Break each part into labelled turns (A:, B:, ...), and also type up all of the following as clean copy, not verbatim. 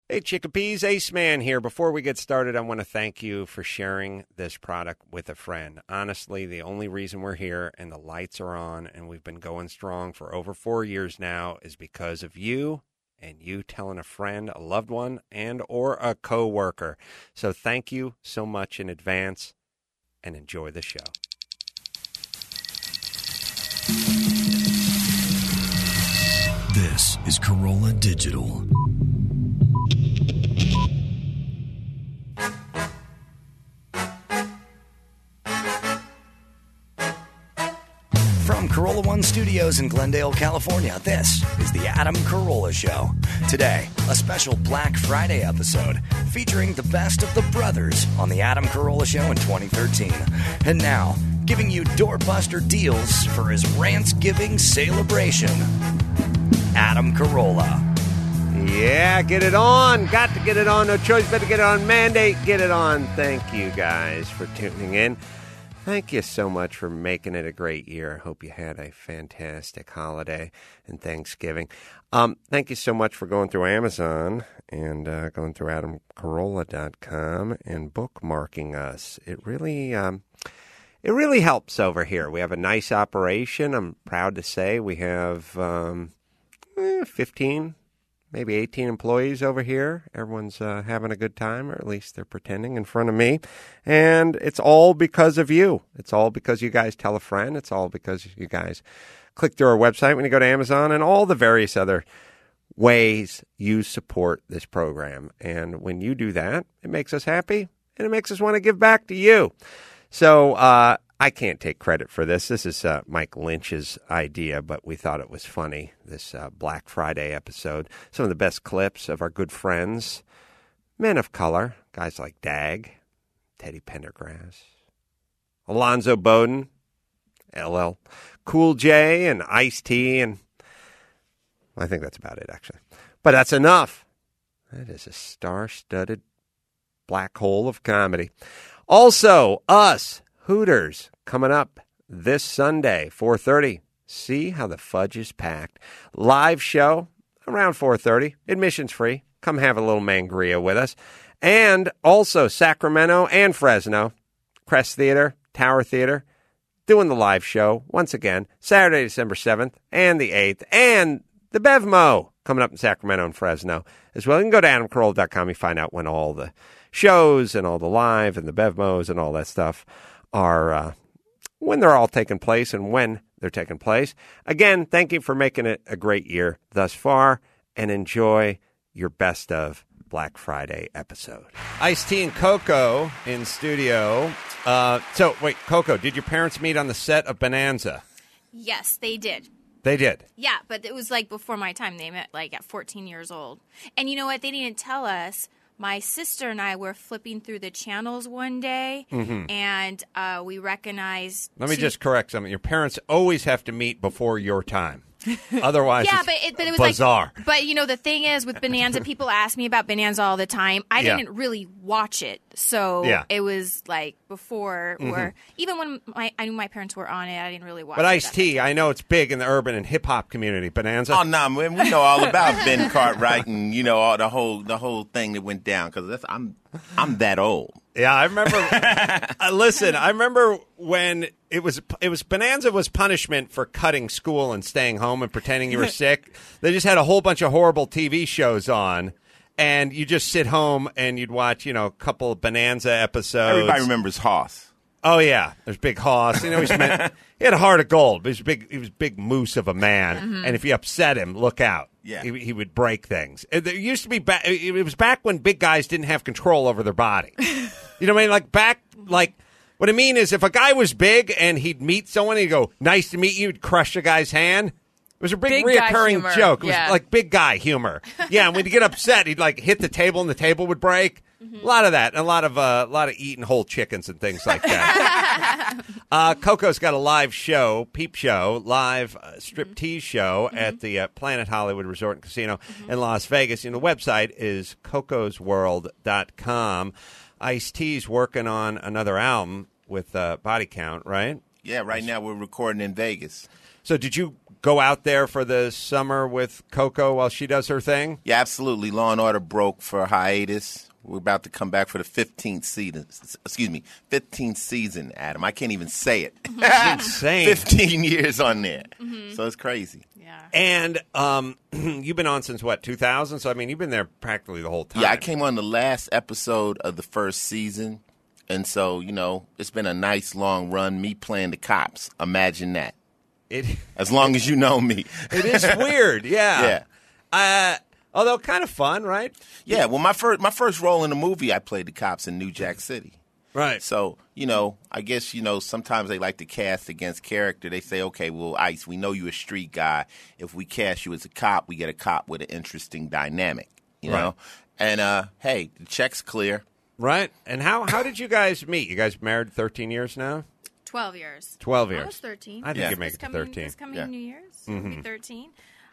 A: Hey, Chickapees, Ace Man here. Before we get started, I want to thank you for sharing this product with a friend. Honestly, the only reason we're here and the lights are on and we've been going strong for over 4 years now is because of you and you telling a friend, a loved one, and or a coworker. So thank you so much in advance and enjoy the show.
B: This is Corolla Digital. From Corolla One Studios in Glendale, California, this is the Adam Carolla Show. Today, a special Black Friday episode featuring the best of the brothers on the Adam Carolla Show in 2013. And now, giving you doorbuster deals for his Rantsgiving celebration, Adam Carolla.
A: Yeah, get it on. Got to get it on. No choice but to get it on. Mandate, get it on. Thank you guys for tuning in. Thank you so much for making it a great year. I hope you had a fantastic holiday and Thanksgiving. Thank you so much for going through Amazon and going through AdamCarolla.com and bookmarking us. It really helps over here. We have a nice operation. I'm proud to say we have 15, maybe 18 employees over here. Everyone's having a good time, or at least they're pretending in front of me. And it's all because of you. It's all because you guys tell a friend. It's all because you guys click through our website when you go to Amazon and all the various other ways you support this program. And when you do that, it makes us happy and it makes us want to give back to you. So I can't take credit for this. This is Mike Lynch's idea, but we thought it was funny, this Black Friday episode. Some of the best clips of our good friends, men of color, guys like Dag, Teddy Pendergrass, Alonzo Bowden, LL Cool J, and Ice-T, and I think that's about it, actually. But that's enough. That is a star-studded black hole of comedy. Also, us, Hooters, coming up this Sunday, 4:30. See how the fudge is packed. Live show around 4:30. Admission's free. Come have a little mangria with us. And also Sacramento and Fresno, Crest Theater, Tower Theater, doing the live show once again, Saturday, December 7th and the 8th. And the Bevmo coming up in Sacramento and Fresno as well. You can go to AdamCarolla.com. You find out when all the shows and all the live and the Bevmos and all that stuff are when they're all taking place and when they're taking place. Again, thank you for making it a great year thus far, and enjoy your best of Black Friday episode. Ice-T and Coco in studio. So, wait, Coco, did your parents meet on the set of Bonanza?
C: Yes, they did.
A: They did?
C: Yeah, but it was like before my time. They met like at 14 years old. And you know what? They didn't tell us. My sister and I were flipping through the channels one day, and we recognized...
A: Let me just correct something. Your parents always have to meet before your time. Otherwise,
C: yeah,
A: it's
C: but it was
A: bizarre.
C: Like, but, you know, the thing is, with Bonanza, people ask me about Bonanza all the time. I didn't really watch it, so it was like before, or even when I knew my parents were on it, I didn't really watch it.
A: But Ice-T, I know it's big in the urban and hip-hop community. Bonanza?
D: Oh, no, man, we know all about Ben Cartwright and, you know, all the whole thing that went down, because I'm that old.
A: Yeah, I remember. Listen, I remember when it was Bonanza was punishment for cutting school and staying home and pretending you were sick. They just had a whole bunch of horrible TV shows on, and you just sit home and you'd watch, you know, a couple of Bonanza episodes.
D: Everybody remembers Hoss.
A: Oh yeah, there's Big Hoss. You know, he had a heart of gold. But he was a big moose of a man, and if you upset him, look out.
D: Yeah,
A: he would break things. There used to be it was back when big guys didn't have control over their body. You know what I mean? What I mean is, if a guy was big and he'd meet someone, he'd go, "Nice to meet you," he'd crush the guy's hand. It was a big reoccurring joke. It was like big guy humor. Yeah, and when he'd get upset, he'd like hit the table and the table would break. A lot of that, and a lot of eating whole chickens and things like that. Coco's got a live show, peep show, live striptease show at the Planet Hollywood Resort and Casino in Las Vegas. And the website is cocosworld.com. Ice-T's working on another album with Body Count, right?
D: Yeah, right now we're recording in Vegas.
A: So did you go out there for the summer with Coco while she does her thing?
D: Yeah, absolutely. Law and Order broke for hiatus. We're about to come back for the 15th season. 15th season, Adam. I can't even say it.
A: Insane.
D: 15 years on there. So it's crazy.
C: Yeah.
A: And you've been on since, what, 2000? So, I mean, you've been there practically the whole time.
D: Yeah, I came on the last episode of the first season. And so, it's been a nice long run, me playing the cops. Imagine that. As long as you know me.
A: It is weird, yeah.
D: Yeah.
A: Although kind of fun, right?
D: Yeah, well, my first role in the movie, I played the cops in New Jack City.
A: Right.
D: So, I guess, sometimes they like to cast against character. They say, okay, well, Ice, we know you're a street guy. If we cast you as a cop, we get a cop with an interesting dynamic, you know? And, hey, the check's clear.
A: Right. And how did you guys meet? You guys married 13 years now?
C: 12 years.
A: 12 years.
C: I was 13.
A: I think you make it to 13.
C: This coming New Year's, it'll be 13.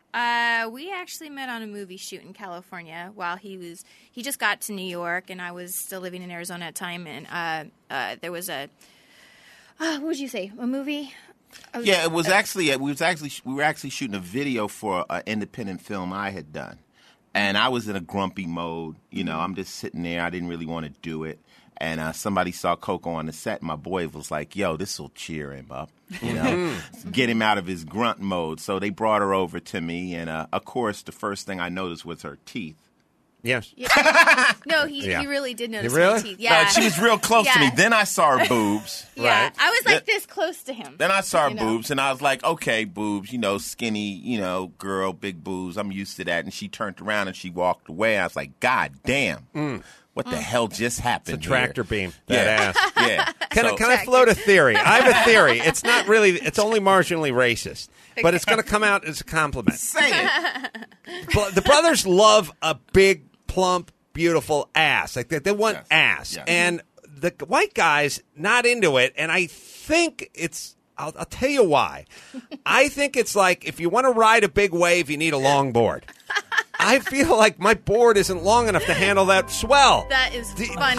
C: We actually met on a movie shoot in California while he just got to New York, and I was still living in Arizona at the time, and there was a, what would you say, a movie?
D: Yeah, it was actually, we were actually shooting a video for an independent film I had done. And I was in a grumpy mode, I'm just sitting there. I didn't really want to do it. And somebody saw Coco on the set, and my boy was like, yo, this will cheer him up, get him out of his grunt mode. So they brought her over to me, and, of course, the first thing I noticed was her teeth.
A: Yes.
C: Yeah. No, he really did notice my teeth. Yeah.
D: No, she was real close to me. Then I saw her boobs.
C: Yeah.
A: Right.
C: I was like this close to him.
D: Then I saw her boobs, and I was like, okay, boobs, skinny, girl, big boobs. I'm used to that. And she turned around and she walked away. I was like, God damn. What the hell just happened?
A: It's a tractor beam. That ass.
D: Yeah.
A: Can I float a theory? I have a theory. It's not really. It's only marginally racist, but it's going to come out as a compliment.
D: Say it.
A: The brothers love a big, plump, beautiful ass. Like they want ass,
D: Yes.
A: and the white guys not into it. And I think it's. I'll tell you why. I think it's like if you want to ride a big wave, you need a long board. I feel like my board isn't long enough to handle that swell.
C: That is funny.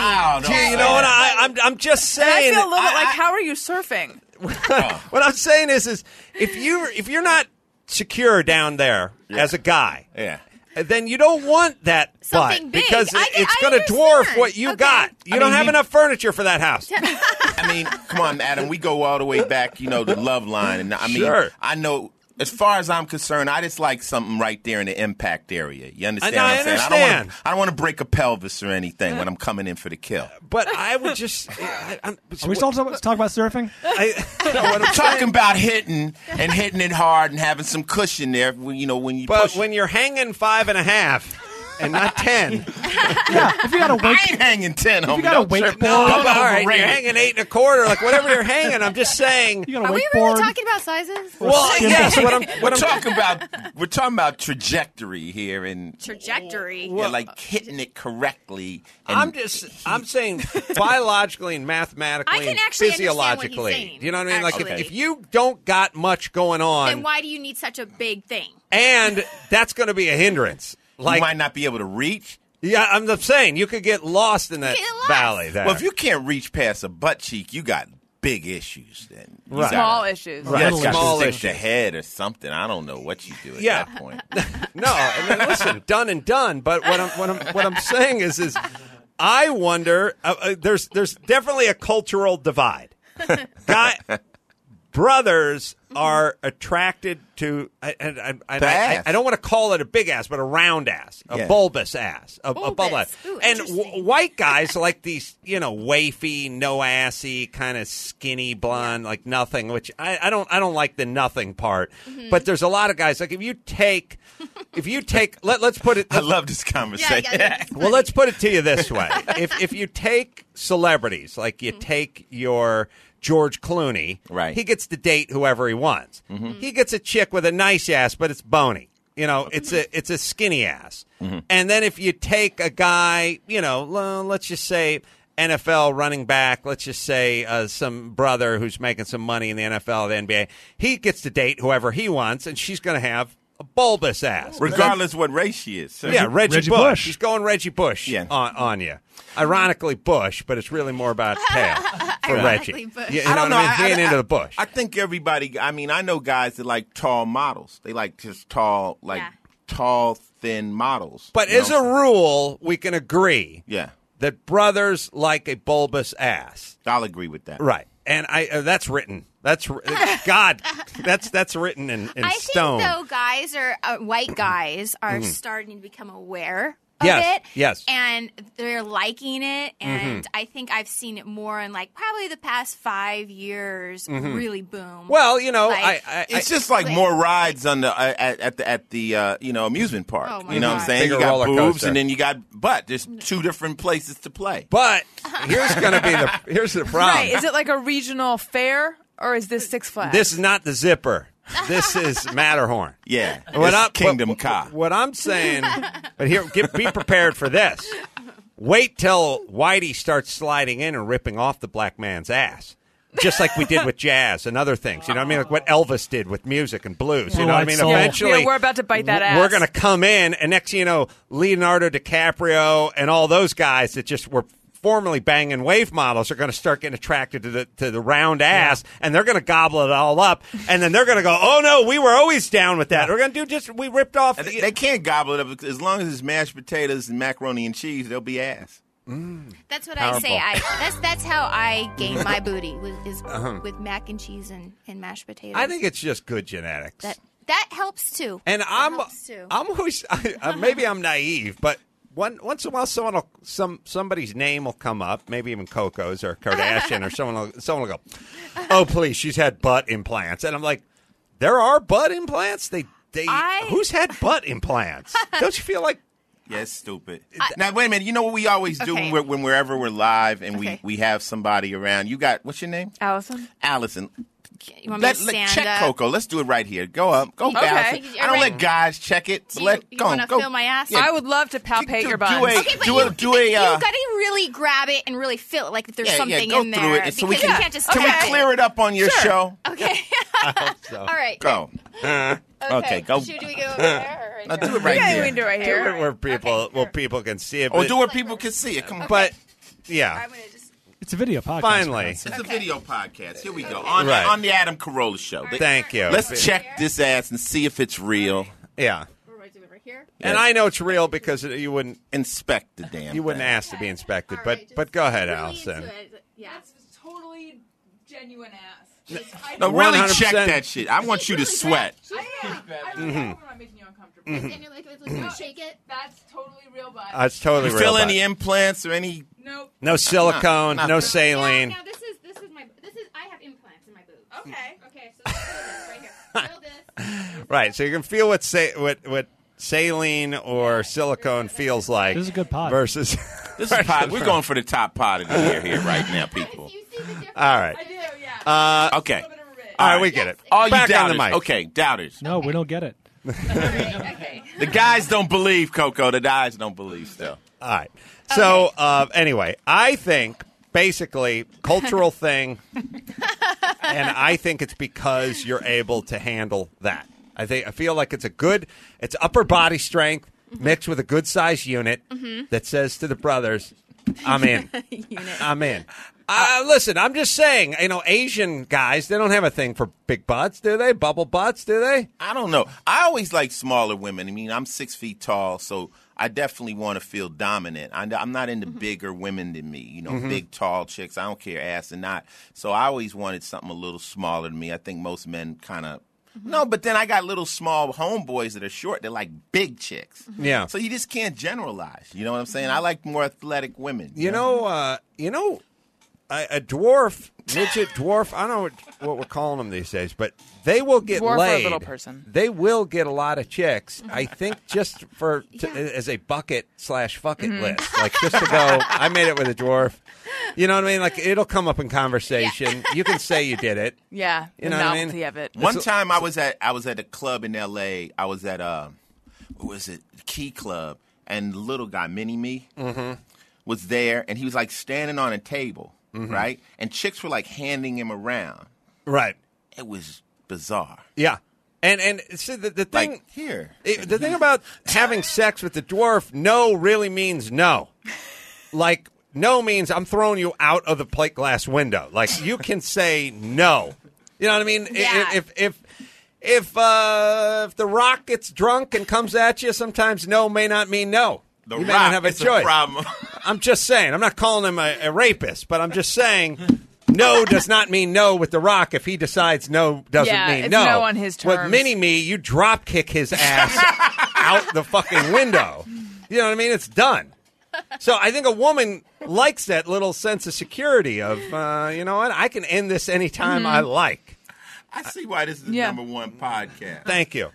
A: I'm just saying.
E: I feel a little bit like, how are you surfing?
A: What I'm saying is if you're not secure down there as a guy, then you don't want that
C: Something
A: butt
C: big.
A: because
C: I
A: it's going to dwarf
C: understand.
A: what you
C: Okay.
A: got. You don't have enough furniture for that house.
D: I mean, come on, Adam. We go all the way back, the love line. And I mean,
A: Sure.
D: I know, as far as I'm concerned, I just like something right there in the impact area. You understand what I'm saying?
A: understand.
D: I don't want to break a pelvis or anything when I'm coming in for the kill.
A: But I would just.
F: Are we still talking about surfing?
D: I'm talking about hitting it hard and having some cushion there. When you
A: But
D: push.
A: when you're hanging 5.5 and not 10,
F: If you got a
D: I
F: wake,
D: ain't hanging 10, homie.
F: you got a
D: Don't trip.
F: wakeboard-
D: Don't
A: all right,
D: overrate
A: you're
D: it.
A: hanging 8 1/4, like whatever you're hanging. I'm just saying.
F: you got a
C: Are we
F: wakeboard.
C: really talking about sizes?
A: Well, yes.
D: We're talking about trajectory here and
C: Trajectory.
D: like hitting it correctly. And
A: I'm saying biologically and mathematically
C: I can
A: and
C: actually understand what he's
A: physiologically.
C: saying,
A: You know what I mean? Like
C: actually.
A: if you don't got much going on,
C: Then why do you need such a big thing?
A: and that's going to be a hindrance.
D: you
A: Like,
D: might not be able to reach.
A: yeah, I'm just saying you could get lost in that
C: Get lost.
A: valley. There.
D: Well, if you can't reach past a butt cheek, you got big issues. Then you
A: Right.
E: Small
D: gotta-
E: issues.
D: You got
A: Small
D: to stick the
A: issues.
D: head or something. I don't know what you do at
A: Yeah.
D: that point.
A: no, I mean, listen, done and done. But what I'm saying is I wonder. There's definitely a cultural divide. Brothers are attracted to. I
D: ass.
A: don't want to call it a big ass, but a round ass, a
D: Yeah.
A: bulbous ass, a bulbous.
C: Bulbous. Ooh,
A: And
C: interesting.
A: white guys like these, wafy, no assy, kind of skinny, blonde, like nothing. Which I don't like the nothing part.
C: Mm-hmm.
A: But there's a lot of guys like if you take, let's put it.
D: I love this conversation.
C: Yeah.
A: Well, let's put it to you this way: if you take celebrities, like you take your George Clooney,
D: Right.
A: he gets to date whoever he wants. He gets a chick with a nice ass, but it's bony. It's a skinny ass. And then if you take a guy, let's just say NFL running back, let's just say some brother who's making some money in the NFL, the NBA, he gets to date whoever he wants, and she's going to have
G: a bulbous ass.
D: Regardless what race she is. So.
G: Yeah, Reggie
F: Reggie
G: Bush.
F: Bush.
G: He's going Reggie Bush on you. Ironically, Bush, but it's really more about tail for Reggie.
C: Ironically, Bush.
G: You
D: I don't
G: know
D: know.
G: what I mean? He ain't into the bush.
D: I think everybody. I mean, I know guys that like tall models. They like just tall, tall, thin models.
G: But
D: you
G: as
D: know?
G: a rule, we can agree
D: yeah,
G: that brothers like a bulbous ass.
D: I'll agree with that.
G: Right. And that's written. That's God. That's written in
C: I
G: stone.
C: think though, guys are white guys are starting to become aware of
G: Yes,
C: it.
G: yes.
C: And they're liking it, and I think I've seen it more in like probably the past 5 years. Really boom.
G: Well, you know,
C: Like,
D: It's just like more rides on the at the amusement park.
C: Oh, my
D: you know what I'm
C: God.
D: saying?
G: Bigger
D: You got
G: roller
D: boobs
G: coaster.
D: and then you got butt. There's two different places to play.
G: But here's the problem.
E: Right. Is it like a regional fair or is this Six Flags?
G: This is not the zipper. This is Matterhorn.
D: Yeah, it's Kingdom Ka.
G: What I'm saying, but here, be prepared for this. Wait till Whitey starts sliding in and ripping off the black man's ass. Just like we did with jazz and other things. You know what I mean? Like what Elvis did with music and blues. You know what I mean?
F: Soul.
G: Eventually,
E: Yeah, we're about to bite that ass.
G: We're going to come in, and next thing you know, Leonardo DiCaprio and all those guys that just were formerly banging wave models are going to start getting attracted to the round ass, and they're going to gobble it all up, and then they're going to go, oh, no, we were always down with that. We're going to do we ripped off.
D: They can't gobble it up as long as it's mashed potatoes and macaroni and cheese. They'll be ass.
C: That's what
G: Powerful.
C: I say. That's how I gain my booty with mac and cheese and mashed potatoes.
G: I think it's just good genetics.
C: that helps too.
G: And
C: That
G: I'm
C: helps too.
G: always maybe I'm naive, but once in a while somebody's name will come up, maybe even Coco's or Kardashian or someone will go, oh please, she's had butt implants, and I'm like, there are butt implants. Who's had butt implants? Don't you feel like?
D: Yeah, it's stupid. Now, wait a minute. You know what we always do
C: Okay.
D: when wherever we're live and
C: Okay.
D: we have somebody around? You got, what's your name?
E: Allison?
D: Allison.
C: You want me to
D: Check
C: stand up?
D: Coco. Let's do it right here. Go up. Go,
E: Okay.
D: Allison. I don't let guys check it. So
C: You want to feel my ass?
E: I would love to palpate your buns.
C: Okay, but you gotta really grab it and really feel it, like if there's something
D: go
C: in
D: through
C: there.
D: it so we
C: because
D: can,
C: you can't just
D: can we
C: touch it.
D: clear it up on your show?
C: Okay.
G: So.
C: All right.
D: Go. Okay, go.
C: Should we go over there? Or right
D: Now
C: there?
D: do it right
E: Yeah, we
D: here.
E: can do it right
G: Do
E: here.
G: it where people
C: Okay, sure.
G: people can see it.
D: Or
G: but-
D: do it people can see it. Come on.
G: But yeah,
C: I'm gonna just.
F: It's a video podcast.
G: finally,
D: It's a video podcast. Here we go. On the Adam Carolla Show.
G: thank you.
D: Let's check this ass and see if it's real.
G: Yeah,
C: We're going to do it right here.
G: and I know it's real because you wouldn't
D: Inspect the damn
G: you wouldn't
D: thing.
G: ask to be inspected.
C: All
G: But
C: right,
G: but
C: just
G: go ahead,
C: really
G: Allison.
C: into it. Yeah.
E: Totally genuine ass.
D: No, really
G: 100%.
D: check that shit. I want you to sweat.
E: I'm not making you uncomfortable.
C: And you're like, shake it.
E: That's totally real butt.
G: It's totally
D: You
G: real.
D: feel
G: butt.
D: any implants or any?
E: Nope.
G: No silicone,
D: Not-
G: no
D: not-
G: saline.
C: Now this is I have implants in my boobs.
E: Okay.
C: Okay, so let's feel this right here. Feel this.
G: Right, so you can feel what saline or silicone feels like.
F: This is a good pod.
G: Versus.
D: This is pod. We're going for the top pot of the year here right now, people.
C: You see the difference?
G: All right.
E: I do, yeah.
D: Okay.
G: All right, we get it.
D: All you
G: Back
D: doubters.
G: on the mic.
D: Okay, doubters.
F: No, we don't get it.
C: Okay.
D: The guys don't believe, Coco. The guys don't believe still.
G: All right. So anyway, I think basically cultural thing, and I think it's because you're able to handle that. I feel like it's upper body strength mixed with a good size unit that says to the brothers, I'm in. I'm in. Listen, I'm just saying, Asian guys, they don't have a thing for big butts, do they? Bubble butts, do they?
D: I don't know. I always like smaller women. I mean, I'm 6 feet tall, so I definitely want to feel dominant. I'm not into bigger women than me, big, tall chicks. I don't care, ass or not. So I always wanted something a little smaller than me. I think most men kind of. No, but then I got little small homeboys that are short. They're like big chicks.
G: Yeah.
D: So you just can't generalize. You know what I'm saying? I like more athletic women.
G: A dwarf, midget dwarf, I don't know what we're calling them these days, but they will get
E: Dwarf or a
G: laid.
E: little person?
G: They will get a lot of chicks, I think, just as a bucket/fuck it list. Like, just to go, I made it with a dwarf. You know what I mean? Like, it'll come up in conversation. You can say you did it.
E: Yeah,
G: You
E: the
G: know what I mean?
E: novelty of it.
D: One time I was at a club in L.A. I was at what was it? Key Club, and the little guy, Mini Me, was there, and he was like standing on a table, right? And chicks were like handing him around.
G: Right.
D: It was bizarre.
G: Yeah. And see, the thing
D: Like here.
G: the thing about having sex with the dwarf, no really means no. Like, no means I'm throwing you out of the plate glass window. Like, you can say no. You know what I mean?
C: Yeah.
G: If The Rock gets drunk and comes at you, sometimes no may not mean no.
D: The
G: You may
D: Rock
G: not have a
D: is
G: choice.
D: a problem.
G: I'm just saying. I'm not calling him a rapist, but I'm just saying no does not mean no with The Rock if he decides no doesn't
E: Yeah,
G: mean
E: it's
G: no.
E: no on his
G: With
E: terms.
G: Mini-Me, you drop kick his ass out the fucking window. You know what I mean? It's done. So I think a woman likes that little sense of security of, you know what, I can end this anytime I like.
D: I see why this is the
E: Yeah.
D: #1 podcast.
G: Thank you.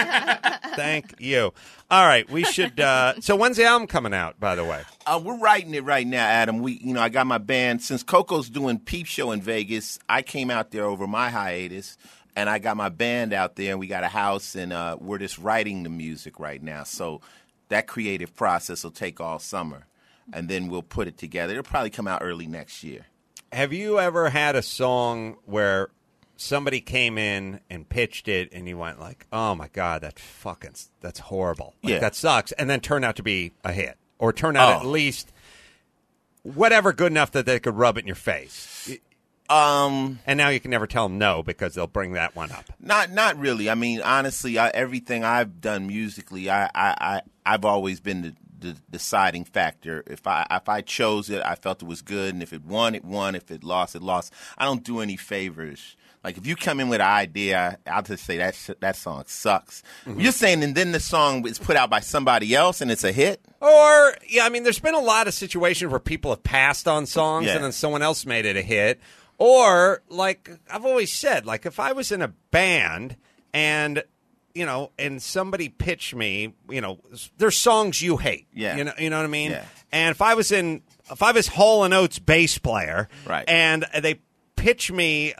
G: Thank you. All right, we should. So when's the album coming out, by the way?
D: We're writing it right now, Adam. I got my band. Since Coco's doing Peep Show in Vegas, I came out there over my hiatus, and I got my band out there, and we got a house, and we're just writing the music right now. So that creative process will take all summer, and then we'll put it together. It'll probably come out early next year.
G: Have you ever had a song where somebody came in and pitched it, and you went like, "Oh my god, that's horrible. Like,
D: Yeah.
G: that sucks," and then turned out to be a hit, or turned out at
D: Oh.
G: least whatever good enough that they could rub it in your face. And now you can never tell them no because they'll bring that one up.
D: Not really. I mean, honestly, everything I've done musically, I've always been the deciding factor. If I chose it, I felt it was good, and if it won, it won. If it lost, it lost. I don't do any favors. Like, if you come in with an idea, I'll just say that song sucks. You're saying, and then the song is put out by somebody else and it's a hit?
G: Or, yeah, I mean, there's been a lot of situations where people have passed on songs
D: Yeah.
G: and then someone else made it a hit. Or, like, I've always said, like, if I was in a band and, you know, and somebody pitched me, you know, there's songs you hate.
D: Yeah.
G: You know what I mean?
D: Yeah.
G: And if I was Hall & Oates bass player,
D: Right.
G: and they pitch me,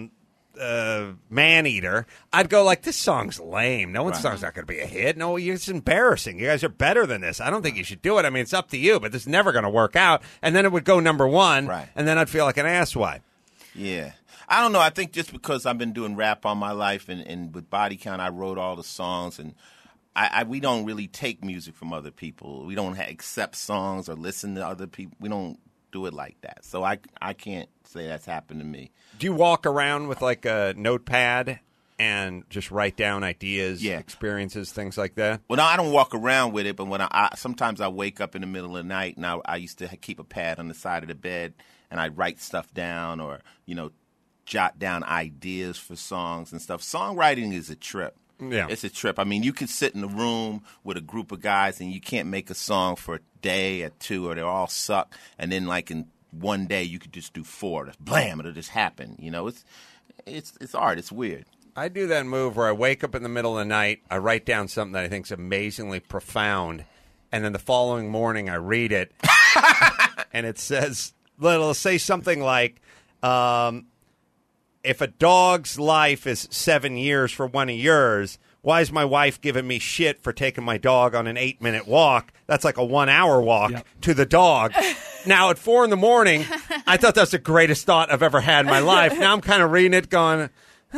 G: Maneater, I'd go like, this song's lame. No one's song's not going to be a hit. No, it's embarrassing. You guys are better than this. I don't think you should do it. I mean, it's up to you, but this is never going to work out. And then it would go #1,
D: Right.
G: and then I'd feel like an asswipe.
D: Yeah. I don't know. I think just because I've been doing rap all my life and with Body Count, I wrote all the songs, and we don't really take music from other people. We don't accept songs or listen to other people. We don't do it like that. So I can't say that's happened to me.
G: Do you walk around with like a notepad and just write down ideas,
D: Yeah.
G: experiences, things like that?
D: Well, no, I don't walk around with it, but when sometimes I wake up in the middle of the night, and I used to keep a pad on the side of the bed, and I'd write stuff down or, you know, jot down ideas for songs and stuff. Songwriting is a trip.
G: Yeah.
D: It's a trip. I mean, you could sit in a room with a group of guys and you can't make a song for a day or two, or they all suck. And then, like, in one day, you could just do 4. Just blam, it'll just happen. You know, it's art. It's weird.
G: I do that move where I wake up in the middle of the night, I write down something that I think is amazingly profound, and then the following morning I read it, and it says, it'll say something like, if a dog's life is 7 years for one of yours, why is my wife giving me shit for taking my dog on an 8-minute walk? That's like a 1-hour walk to the dog. Now, at 4 a.m, I thought that was the greatest thought I've ever had in my life. Now I'm kind of reading it going,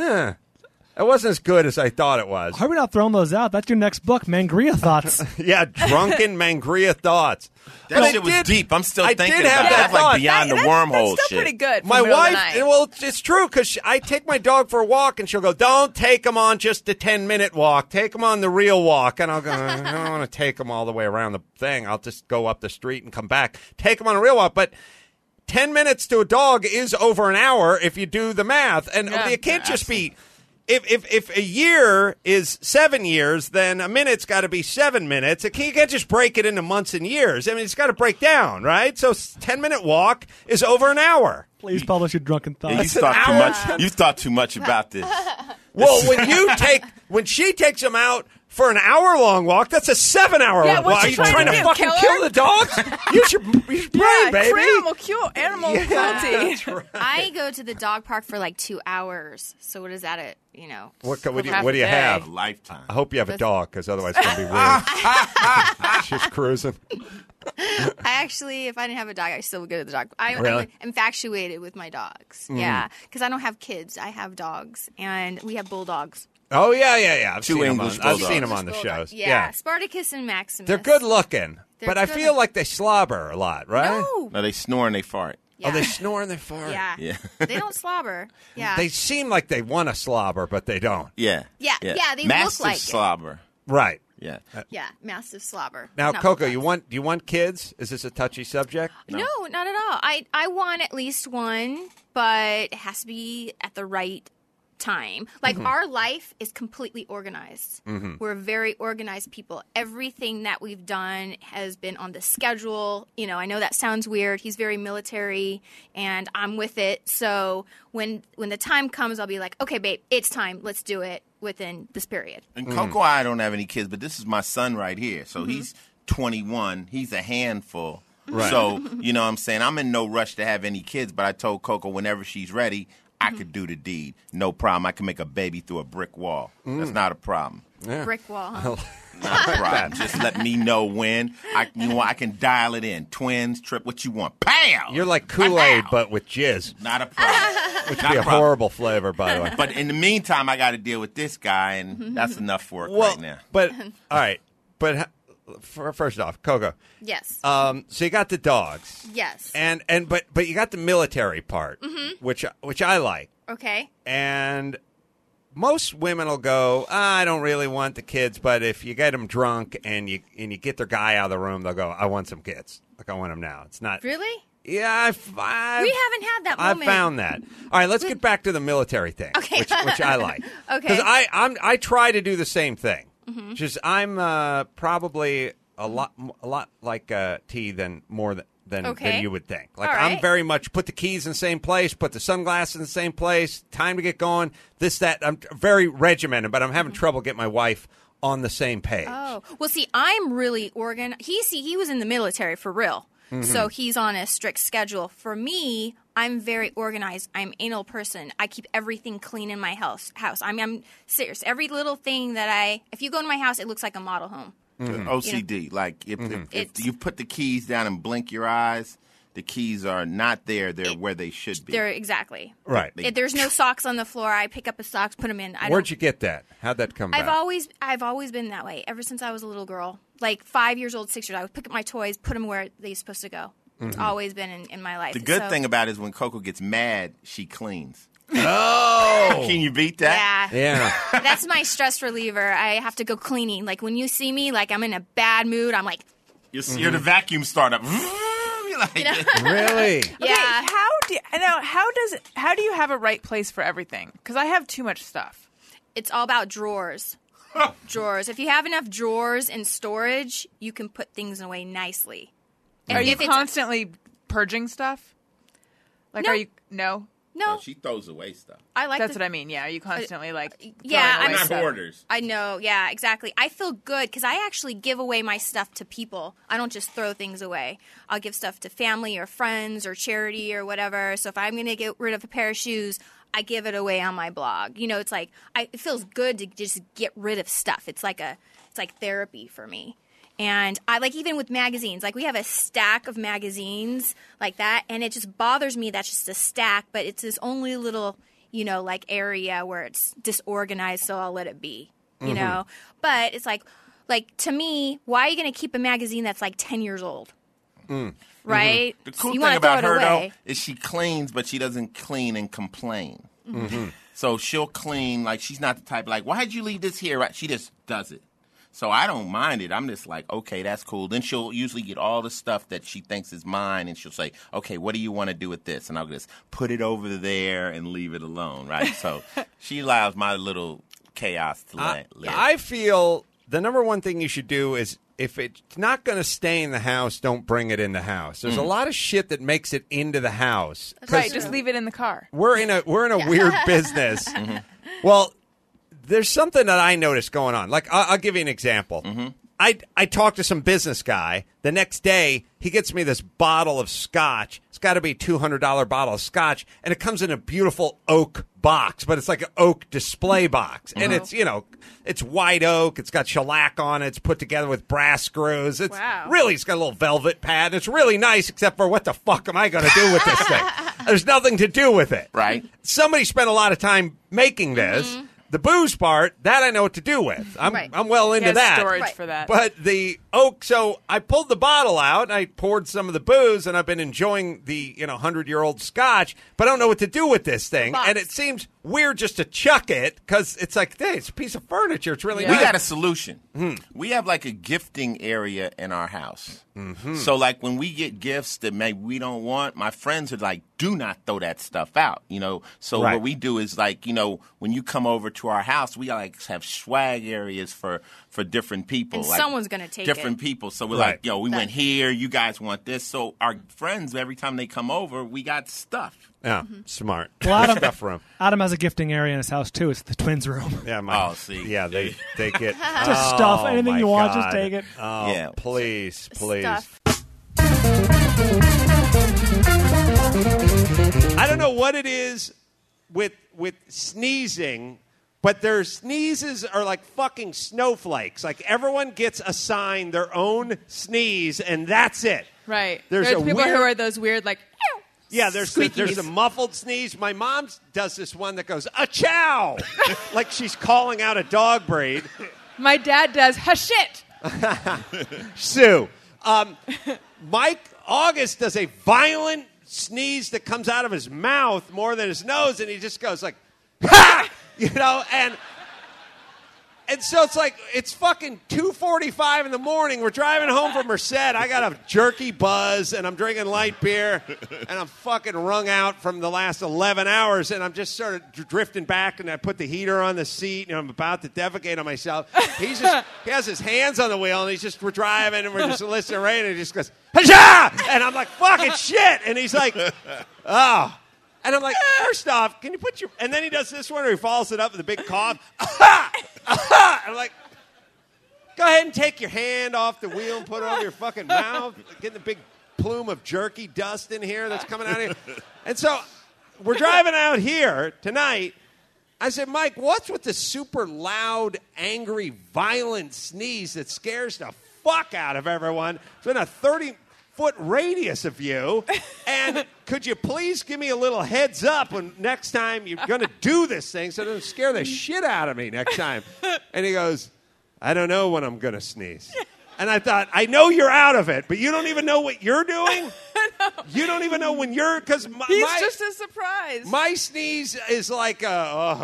G: it wasn't as good as I thought it was.
F: How are we not throwing those out? That's your next book, Mangria Thoughts.
G: Yeah, drunken Mangria thoughts.
D: That shit was deep. I'm still
G: I
D: thinking
G: did have
D: about it.
G: that
D: That's like
G: thought.
D: beyond the wormhole
E: That's still
D: shit.
E: pretty good. For
G: My
E: the middle of the
G: wife,
E: night.
G: well, it's true because I take my dog for a walk and she'll go, don't take him on just a 10-minute walk. Take him on the real walk. And I'll go, I don't want to take him all the way around the thing. I'll just go up the street and come back. Take him on a real walk. But 10 minutes to a dog is over an hour if you do the math. And
E: Yeah.
G: you can't just be... If a year is 7 years, then a minute's got to be 7 minutes. You can't just break it into months and years. I mean, it's got to break down, right? So 10-minute walk is over an hour.
F: Please publish your drunken
D: Yeah,
F: thoughts.
D: you thought too much about this.
G: Well, when she takes him out for an hour-long walk, that's a 7-hour
E: Yeah,
G: walk.
E: what's
G: Are
E: she
G: you
E: trying
G: trying
E: to
G: to
E: do,
G: fucking
E: kill her?
G: kill the dogs? You should pray, baby.
E: Animal cruelty.
C: I go to the dog park for like 2 hours. So what is that at, you know?
G: What do
E: half
G: you
E: a day.
G: have?
D: A lifetime.
G: I hope you have a dog, because otherwise it's going to be weird. She's cruising.
C: I actually, if I didn't have a dog, I still would go to the dog. I'm
G: Really?
C: infatuated with my dogs. Yeah, because I don't have kids. I have dogs, and we have bulldogs.
G: Oh yeah. I've
D: Two
G: seen
D: English
G: them on, I've
D: bulldogs.
G: seen them on the
C: English
G: shows.
C: bulldog. Yeah, Spartacus and Maximus.
G: They're good looking,
C: They're
G: but I
C: good
G: feel like they slobber a lot, right?
C: No.
D: No, they snore and they fart.
C: Yeah.
G: Oh, they snore and they fart.
C: Yeah.
D: Yeah.
C: They don't slobber. Yeah.
G: They seem like they want to slobber, but they don't.
D: Yeah.
C: Yeah, they
D: Massive
C: look like it.
D: slobber.
G: Right.
D: Yeah.
C: Yeah, massive slobber.
G: Now,
C: Not
G: Coco,
C: bulldogs.
G: do you want kids? Is this a touchy subject?
C: No, not at all. I want at least one, but it has to be at the right time. Like our life is completely organized. We're very organized people. Everything that we've done has been on the schedule. You know, I know that sounds weird. He's very military and I'm with it. So when the time comes, I'll be like, okay, babe, it's time. Let's do it within this period.
D: And Coco, I don't have any kids, but this is my son right here. So he's 21. He's a handful.
G: Right.
D: So, you know what I'm saying? I'm in no rush to have any kids, but I told Coco whenever she's ready, I could do the deed. No problem. I can make a baby through a brick wall. That's not a problem.
C: Brick wall. Huh?
D: Not a problem. Just let me know when. I can dial it in. Twins, trip, what you want. Pow!
G: You're like Kool-Aid,
D: Pow!
G: but with jizz,
D: Not a problem.
G: which
D: Not
G: would be a
D: problem.
G: horrible flavor, by the way.
D: But in the meantime, I got to deal with this guy, and that's enough work right now.
G: But all right, but first off, Coco.
C: Yes.
G: So you got the dogs,
C: Yes.
G: but you got the military part, which I like,
C: Okay.
G: and most women will go, I don't really want the kids, but if you get them drunk and you get their guy out of the room, they'll go, I want some kids. Like, I want them now. It's not
C: Really?
G: Yeah,
C: We haven't had that
G: I've
C: moment.
G: found that. All right, let's get back to the military thing,
C: Okay.
G: which I like.
C: Okay.
G: Because I try to do the same thing.
C: Mm-hmm.
G: Just I'm probably a lot like T than
C: Okay.
G: you would think. Like
C: All
G: I'm
C: right.
G: very much put the keys in the same place, put the sunglasses in the same place. Time to get going. This that. I'm very regimented, but I'm having trouble getting my wife on the same page.
C: Oh, well, see, I'm really organized. He was in the military for real. So he's on a strict schedule. For me, I'm very organized. I'm an anal person. I keep everything clean in my house. I'm serious. Every little thing if you go to my house, it looks like a model home.
D: OCD. Like, if
C: It's-
D: you put the keys down and blink your eyes, the keys are not there. They're where they should be.
C: They're exactly.
G: Right.
C: There's no socks on the floor. I pick up a socks, put them in.
G: Where'd you get that? How'd that come
C: I've
G: back?
C: always been that way ever since I was a little girl. Like 5 years old, 6 years old. I would pick up my toys, put them where they're supposed to go. It's always been in my life.
D: The good
C: So-
D: thing about it is when Coco gets mad, she cleans.
G: Oh,
D: Can you beat that?
C: Yeah.
G: yeah.
C: That's my stress reliever. I have to go cleaning. Like when you see me, like I'm in a bad mood, I'm like,
D: You're the vacuum startup. You're like,
G: Really?
C: yeah.
E: How do you have a right place for everything? Because I have too much stuff.
C: It's all about drawers. Drawers. If you have enough drawers in storage, you can put things away nicely. And
E: Are you
C: if it's-
E: constantly purging stuff? Like,
C: No.
E: are you? No.
C: No,
D: she throws away stuff.
C: I like
E: That's
C: the-
E: what I mean. Yeah. Are you constantly like?
C: yeah,
E: throwing
C: I'm
E: away
D: Not
E: stuff?
D: hoarders.
C: I know, yeah, exactly. I feel good because I actually give away my stuff to people. I don't just throw things away. I'll give stuff to family or friends or charity or whatever. So if I'm going to get rid of a pair of shoes, I give it away on my blog. You know, it's like it feels good to just get rid of stuff. It's like therapy for me. And I like even with magazines, like we have a stack of magazines like that, and it just bothers me that's just a stack, but it's this only little, you know, like area where it's disorganized, so I'll let it be, you know. But it's like to me, why are you going to keep a magazine that's like 10 years old? Right?
D: The cool
C: You
D: thing
C: wanna throw
D: about
C: it
D: her,
C: away.
D: though, is she cleans, but she doesn't clean and complain. So she'll clean, like, she's not the type, like, why'd you leave this here? Right? She just does it. So I don't mind it. I'm just like, okay, that's cool. Then she'll usually get all the stuff that she thinks is mine, and she'll say, okay, what do you want to do with this? And I'll just put it over there and leave it alone, right? So she allows my little chaos to live.
G: I feel the number one thing you should do is if it's not going to stay in the house, don't bring it in the house. There's a lot of shit that makes it into the house. 'Cause
E: Right. Just leave it in the car.
G: We're in a weird business. Well, there's something that I noticed going on. Like I'll give you an example. I talked to some business guy. The next day, he gets me this bottle of scotch. It's got to be a $200 bottle of scotch, and it comes in a beautiful oak box, but it's like an oak display box, and it's it's white oak. It's got shellac on it. It's put together with brass screws. It's
E: Wow.
G: really, it's got a little velvet pad. It's really nice, except for what the fuck am I going to do with this thing? There's nothing to do with it.
D: Right.
G: Somebody spent a lot of time making this. The booze part, that I know what to do with. I'm
C: Right.
G: well
E: He
G: into
E: has
G: that.
E: storage
C: Right.
E: for that.
G: But so I pulled the bottle out and I poured some of the booze and I've been enjoying the 100-year-old scotch, but I don't know what to do with this thing.
C: Box.
G: And it seems weird just to chuck it because it's like, hey, it's a piece of furniture. It's really
E: Yeah.
D: We
G: nice.
D: got a solution. We have like a gifting area in our house. So like when we get gifts that maybe we don't want, my friends are like, do not throw that stuff out. So
G: Right.
D: what we do is like, when you come over to our house, we like have swag areas for different people.
C: And
D: like
C: someone's gonna take
D: different
C: it.
D: people. So we're
G: Right.
D: like, we went here. You guys want this. So our friends, every time they come over, we got stuff.
G: Yeah, smart.
F: Well, Adam,
G: Stuff for 'em.
F: Adam has a gifting area in his house too. It's the twins' room.
G: Yeah,
D: Oh, see.
G: Yeah, they get
F: Just stuff. Anything
G: my
F: you want, just
G: God.
F: take it.
G: Oh,
D: Yeah.
G: please.
C: Stuff.
G: I don't know what it is with sneezing, but their sneezes are like fucking snowflakes. Like everyone gets assigned their own sneeze, and that's it.
E: Right.
G: There's
E: There's
G: a
E: people
G: weird-
E: who are those weird, like, "Ew."
G: Yeah, there's
E: Squeakies.
G: a muffled sneeze. My mom does this one that goes "a-chow," like she's calling out a dog breed.
E: My dad does, "Ha-shit."
G: Sue, Mike August does a violent sneeze that comes out of his mouth more than his nose, and he just goes like, "Ha!" And so it's like, it's fucking 2:45 in the morning. We're driving home from Merced. I got a jerky buzz, and I'm drinking light beer, and I'm fucking wrung out from the last 11 hours, and I'm just sort of drifting back, and I put the heater on the seat, and I'm about to defecate on myself. He has his hands on the wheel, and we're driving, and we're just listening to rain, and he just goes, "Ha-sha!" And I'm like, fucking shit. And he's like, oh. And I'm like, first off, can you put your... And then he does this one where he follows it up with a big cough. Aha! Aha! I'm like, go ahead and take your hand off the wheel and put it over your fucking mouth. Getting the big plume of jerky dust in here that's coming out of here. And so we're driving out here tonight. I said, Mike, what's with the super loud, angry, violent sneeze that scares the fuck out of everyone? It's been a 30-foot radius of you, and could you please give me a little heads up when next time you're going to do this thing so it doesn't scare the shit out of me next time? And he goes, I don't know when I'm going to sneeze. And I thought, I know you're out of it, but you don't even know what you're doing? You don't even know when you're, because
E: He's just a surprise.
G: my sneeze is like, the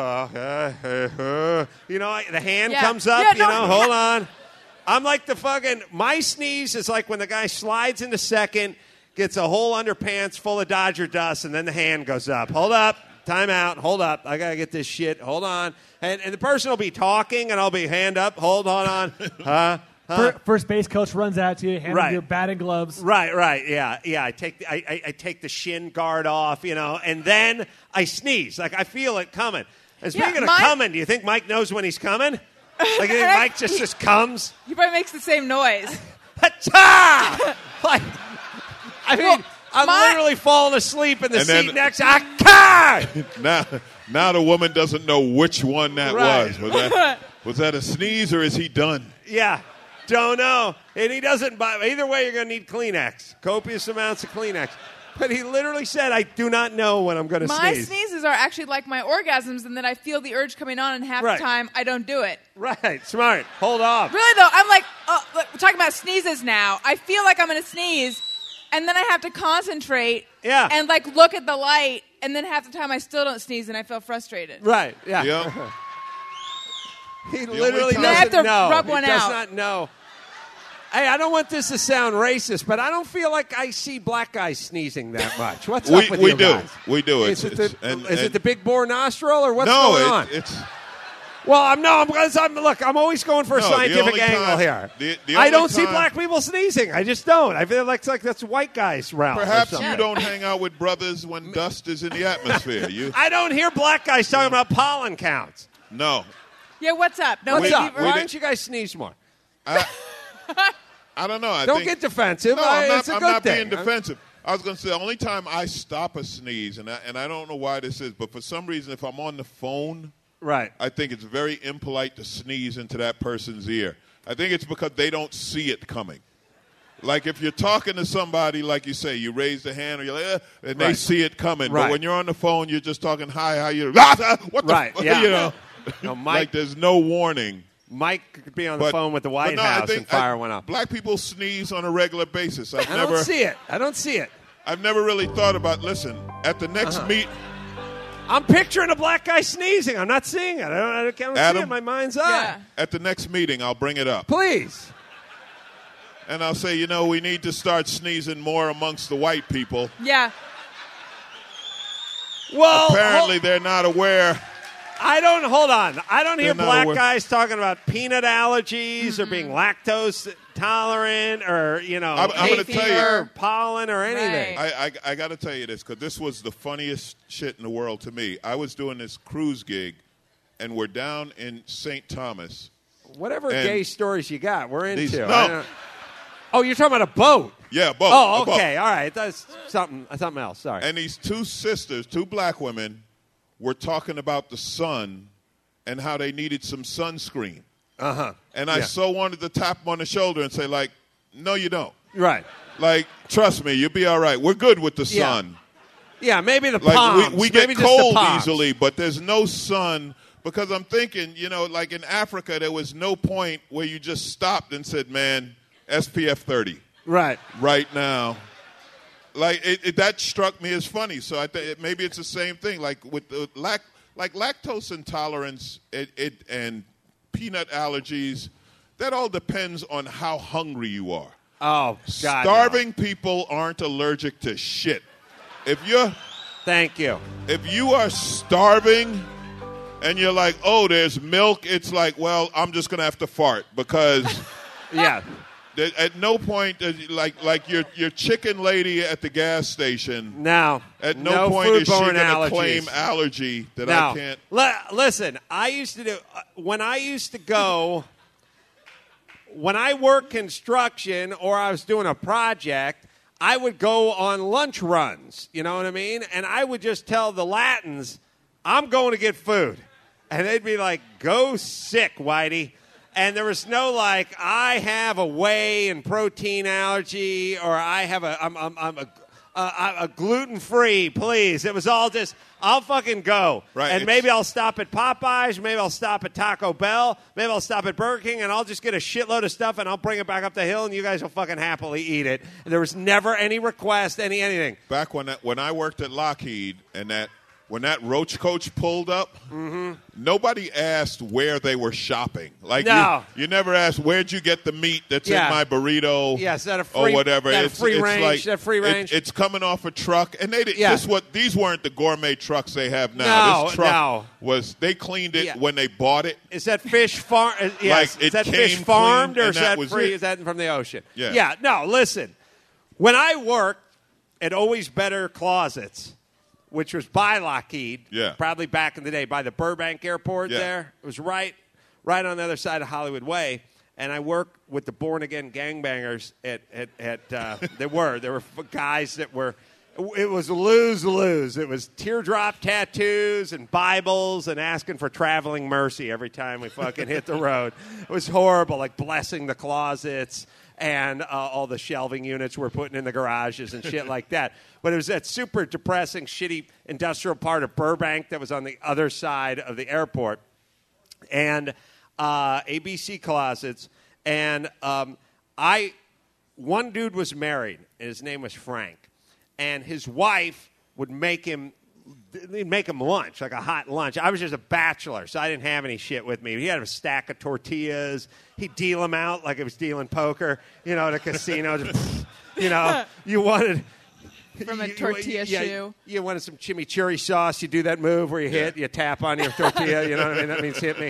G: hand
E: Yeah.
G: comes up,
E: Yeah, no.
G: hold on. I'm like my sneeze is like when the guy slides into second, gets a whole underpants full of Dodger dust, and then the hand goes up. Hold up. Time out. Hold up. I got to get this shit. Hold on. And the person will be talking, and I'll be hand up. Hold on.
F: First base coach runs out to you, hands
G: Right.
F: you batting gloves.
G: Right. Yeah. I take the shin guard off, and then I sneeze. Like I feel it coming. And speaking of coming, do you think Mike knows when he's coming? Like, you think Mike just comes?
E: He probably makes the same noise.
G: Ha-cha! Like, I mean, I'm
E: my-
G: literally falling asleep in the
H: And
G: seat
H: then-
G: next to Ah-ka!
H: Now the woman doesn't know which one that
G: Right.
H: was. Was that a sneeze or is he done?
G: Yeah, don't know. And he doesn't buy. Either way, you're going to need Kleenex. Copious amounts of Kleenex. But he literally said, I do not know when I'm going to
E: My
G: sneeze.
E: sneezes are actually like my orgasms, and then I feel the urge coming on, and half
G: Right.
E: the time I don't do it.
G: Right, smart. Hold off.
E: Really though, I'm like, look, we're talking about sneezes now. I feel like I'm going to sneeze, and then I have to concentrate.
G: Yeah.
E: And like look at the light, and then half the time I still don't sneeze, and I feel frustrated.
G: Right, yeah.
H: Yeah.
G: He
H: only
G: literally
H: time-
G: doesn't
E: I have to
G: know.
E: rub
G: He
E: one
G: does
E: out.
G: not know. Hey, I don't want this to sound racist, but I don't feel like I see black guys sneezing that much. What's up with
H: we
G: you
H: do.
G: guys?
H: We do.
G: Is it
H: It's-
G: the big bore nostril or what's
H: no,
G: going on?
H: it's
G: Well, I'm always going for a
H: No, the
G: scientific
H: only
G: angle
H: time-
G: here.
H: the
G: I
H: only
G: don't see
H: time-
G: black people sneezing. I just don't. I feel like that's white guys' realm. or
H: perhaps
G: something.
H: you don't hang out with brothers when dust is in the atmosphere. You
G: I don't hear black guys talking about pollen counts.
H: no.
E: Yeah, what's up? No,
G: What's
E: baby
G: up?
E: bird?
G: Why don't you guys sneeze more?
H: I don't know. I
G: Don't
H: think,
G: get defensive.
H: No, I'm not,
G: It's a
H: I'm
G: good
H: not
G: thing.
H: being defensive. I was going to say the only time I stop a sneeze, and I don't know why this is, but for some reason, if I'm on the phone,
G: Right.
H: I think it's very impolite to sneeze into that person's ear. I think it's because they don't see it coming. Like if you're talking to somebody, like you say, you raise the hand or you're like, and they
G: Right.
H: see it coming.
G: Right.
H: But when you're on the phone, you're just talking, hi, how you? What the
G: Right,
H: fuck?
G: yeah.
H: You know?
A: No,
H: like
A: Mike,
H: there's no warning.
A: Mike could be on the phone with the White
H: but no, I
A: House
H: think
A: and fire one up.
H: Black people sneeze on a regular basis.
A: I don't see it. I don't see it.
H: I've never really thought about. Listen, at the next meet.
A: I'm picturing a black guy sneezing. I'm not seeing it. I can't see it in my mind's eye.
E: Yeah.
H: At the next meeting, I'll bring it up.
A: Please.
H: And I'll say, we need to start sneezing more amongst the white people.
E: Yeah.
A: Well,
H: Apparently, they're not aware.
A: hold on. I don't hear
H: They're not
A: black
H: aware.
A: guys talking about peanut allergies or being lactose tolerant or,
H: I'm
A: hay
H: gonna tell
A: fever
H: you.
A: or pollen or anything.
E: Right.
H: I got to tell you this because this was the funniest shit in the world to me. I was doing this cruise gig, and we're down in St. Thomas.
A: Whatever
H: And
A: gay stories you got, we're into.
H: these- no.
A: I don't- Oh, you're talking about a boat.
H: Yeah, boat.
A: Oh,
H: a boat.
A: okay. All right. That's something else. Sorry.
H: And these two sisters, two black women, were talking about the sun and how they needed some sunscreen.
A: Uh-huh.
H: And I so wanted to tap them on the shoulder and say, like, no, you don't.
A: Right.
H: Like, trust me, you'll be all right. We're good with the
A: Yeah.
H: sun.
A: Yeah, maybe the
H: Like,
A: palms.
H: we
A: Maybe
H: get
A: just the
H: cold
A: palms.
H: easily, but there's no sun. Because I'm thinking, like in Africa, there was no point where you just stopped and said, man, SPF 30
A: Right.
H: right now. Like, that struck me as funny. So I think maybe it's the same thing. Like with the lactose intolerance and peanut allergies, that all depends on how hungry you are.
A: Oh, God.
H: Starving people aren't allergic to shit.
A: Thank you.
H: If you are starving and you're like, oh, there's milk, it's like, well, I'm just going to have to fart because
A: Yeah.
H: at no point, like your chicken lady at the gas station,
A: No.
H: at no point is she
A: foodborne
H: going to
A: allergies.
H: claim allergy that
A: No.
H: I can't.
A: Listen, I used to do when I used to go when I worked construction or I was doing a project, I would go on lunch runs, you know what I mean? And I would just tell the Latins, I'm going to get food. And they'd be like, go sick, Whitey. And there was no like, I have a whey and protein allergy, or I have I'm a gluten-free, please. It was all just, I'll fucking go.
H: Right,
A: And maybe I'll stop at Popeyes, maybe I'll stop at Taco Bell, maybe I'll stop at Burger King, and I'll just get a shitload of stuff, and I'll bring it back up the hill, and you guys will fucking happily eat it. And there was never any request, anything.
H: Back when I worked at Lockheed and when that roach coach pulled up, nobody asked where they were shopping. Like
A: No.
H: you never asked, where'd you get the meat that's
A: Yeah.
H: in my burrito?
A: Yeah, is that a free-
H: or whatever.
A: is that a
H: It's
A: free range?
H: like
A: Is that free range?
H: it's coming off a truck, and they did,
A: Yeah.
H: these weren't the gourmet trucks they have now.
A: No,
H: this truck
A: no.
H: they cleaned it
A: Yeah.
H: when they bought it.
A: Is that fish farm? Yes.
H: Like,
A: is
H: it
A: that
H: came
A: fish
H: clean,
A: farmed, or
H: and
A: is
H: that
A: that
H: was
A: free?
H: it.
A: Is that from the ocean?
H: Yeah.
A: Yeah. No, listen. When I worked at Always Better Closets, which was by Lockheed,
H: Yeah.
A: probably back in the day, by the Burbank Airport
H: Yeah.
A: there. It was right on the other side of Hollywood Way. And I worked with the born-again gangbangers there were guys that were, it was lose-lose. It was teardrop tattoos and Bibles and asking for traveling mercy every time we fucking hit the road. It was horrible, like blessing the closets and all the shelving units we're putting in the garages and shit like that. But it was that super depressing, shitty industrial part of Burbank that was on the other side of the airport. And ABC Closets. And one dude was married, and his name was Frank. And his wife would make him lunch, like a hot lunch. I was just a bachelor, so I didn't have any shit with me. He had a stack of tortillas. He'd deal them out like it was dealing poker, at a casino. Just, you wanted...
E: From a tortilla shoe.
A: You wanted some chimichurri sauce. You do that move where you tap on your tortilla. You know what I mean? That means hit me.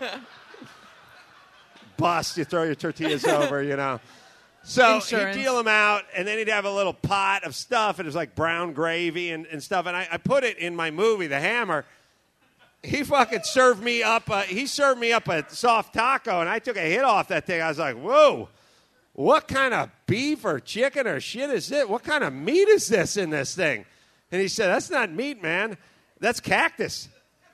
A: Bust. You throw your tortillas over, So
E: Insurance.
A: he'd deal them out, and then he'd have a little pot of stuff, and it was like brown gravy and stuff. And I put it in my movie, The Hammer. He fucking served me up a soft taco, and I took a hit off that thing. I was like, whoa. What kind of beef or chicken or shit is it? What kind of meat is this in this thing? And he said, that's not meat, man. That's cactus.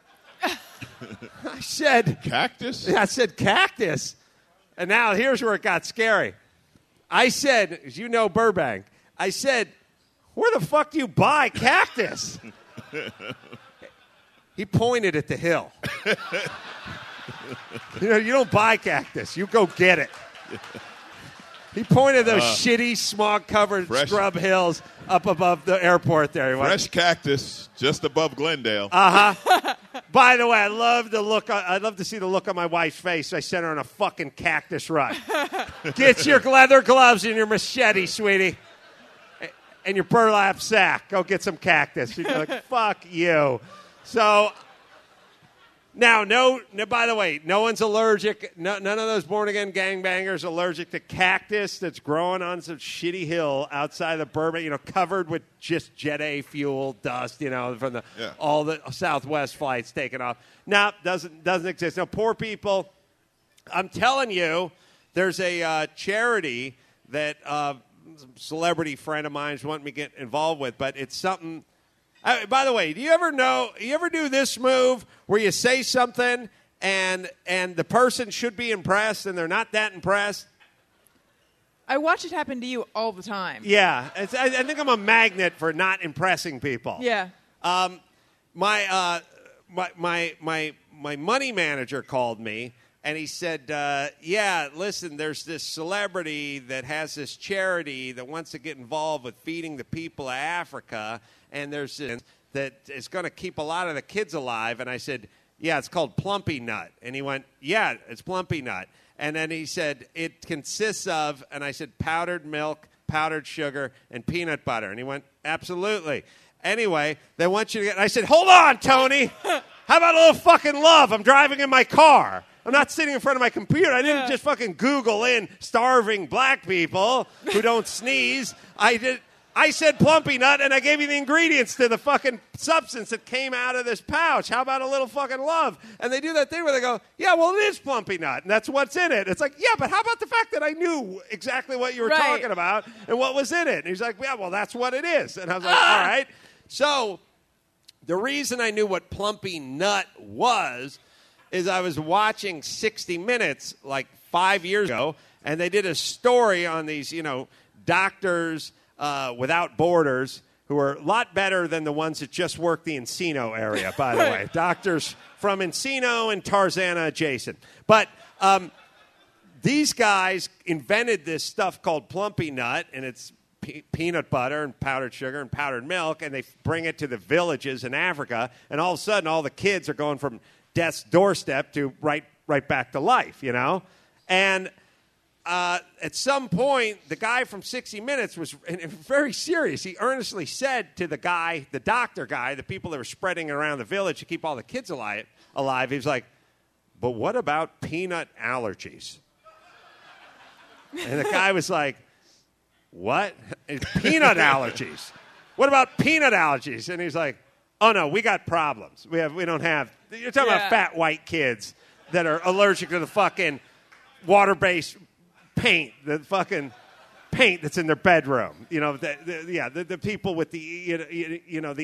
A: I said...
H: Cactus?
A: I said, cactus. And now here's where it got scary. I said, as you know Burbank, I said, where the fuck do you buy cactus?
G: He pointed at the hill. You don't buy cactus. You go get it. He pointed those shitty, smog-covered scrub hills up above the airport there. He went,
H: Fresh cactus just above Glendale.
G: by the way, I'd love to see the look on my wife's face. I sent her on a fucking cactus run. Get your leather gloves and your machete, sweetie. And your burlap sack. Go get some cactus. She'd be like, fuck you. So, now, by the way, no one's allergic. None of those born-again gangbangers allergic to cactus that's growing on some shitty hill outside of Burbank, covered with just Jet A fuel dust, from all the Southwest flights taken off. No, doesn't exist. Now, poor people, I'm telling you, there's a charity that celebrity friend of mine's wanting me to get involved with, but it's something. By the way, do you ever do this move where you say something and the person should be impressed and they're not that impressed?
E: I watch it happen to you all the time.
G: Yeah, I think I'm a magnet for not impressing people.
E: Yeah.
G: My money manager called me. And he said, listen, there's this celebrity that has this charity that wants to get involved with feeding the people of Africa, and there's this that is going to keep a lot of the kids alive. And I said, yeah, it's called Plumpy Nut. And he went, yeah, it's Plumpy Nut. And then he said, it consists of, and I said, powdered milk, powdered sugar, and peanut butter. And he went, absolutely. Anyway, they want you to get, I said, hold on, Tony. How about a little fucking love? I'm driving in my car. I'm not sitting in front of my computer. I didn't just fucking Google in starving black people who don't sneeze. I said Plumpy Nut, and I gave you the ingredients to the fucking substance that came out of this pouch. How about a little fucking love? And they do that thing where they go, yeah, well, it is Plumpy Nut, and that's what's in it. It's like, yeah, but how about the fact that I knew exactly what you were talking about and what was in it? And he's like, yeah, well, that's what it is. And I was like, all right. So the reason I knew what Plumpy Nut was is I was watching 60 Minutes like 5 years ago, and they did a story on these, doctors without borders who are a lot better than the ones that just work the Encino area, by the way. Doctors from Encino and Tarzana adjacent. But these guys invented this stuff called Plumpy Nut, and it's peanut butter and powdered sugar and powdered milk, and they bring it to the villages in Africa, and all of a sudden all the kids are going from death's doorstep to right back to life, And at some point, the guy from 60 Minutes was very serious. He earnestly said to the doctor guy, the people that were spreading around the village to keep all the kids alive, he was like, but what about peanut allergies? And the guy was like, what? It's peanut allergies. What about peanut allergies? And he's like, oh, no, we got problems. We don't have. You're talking about fat white kids that are allergic to the fucking water-based paint, the fucking paint that's in their bedroom. The people with the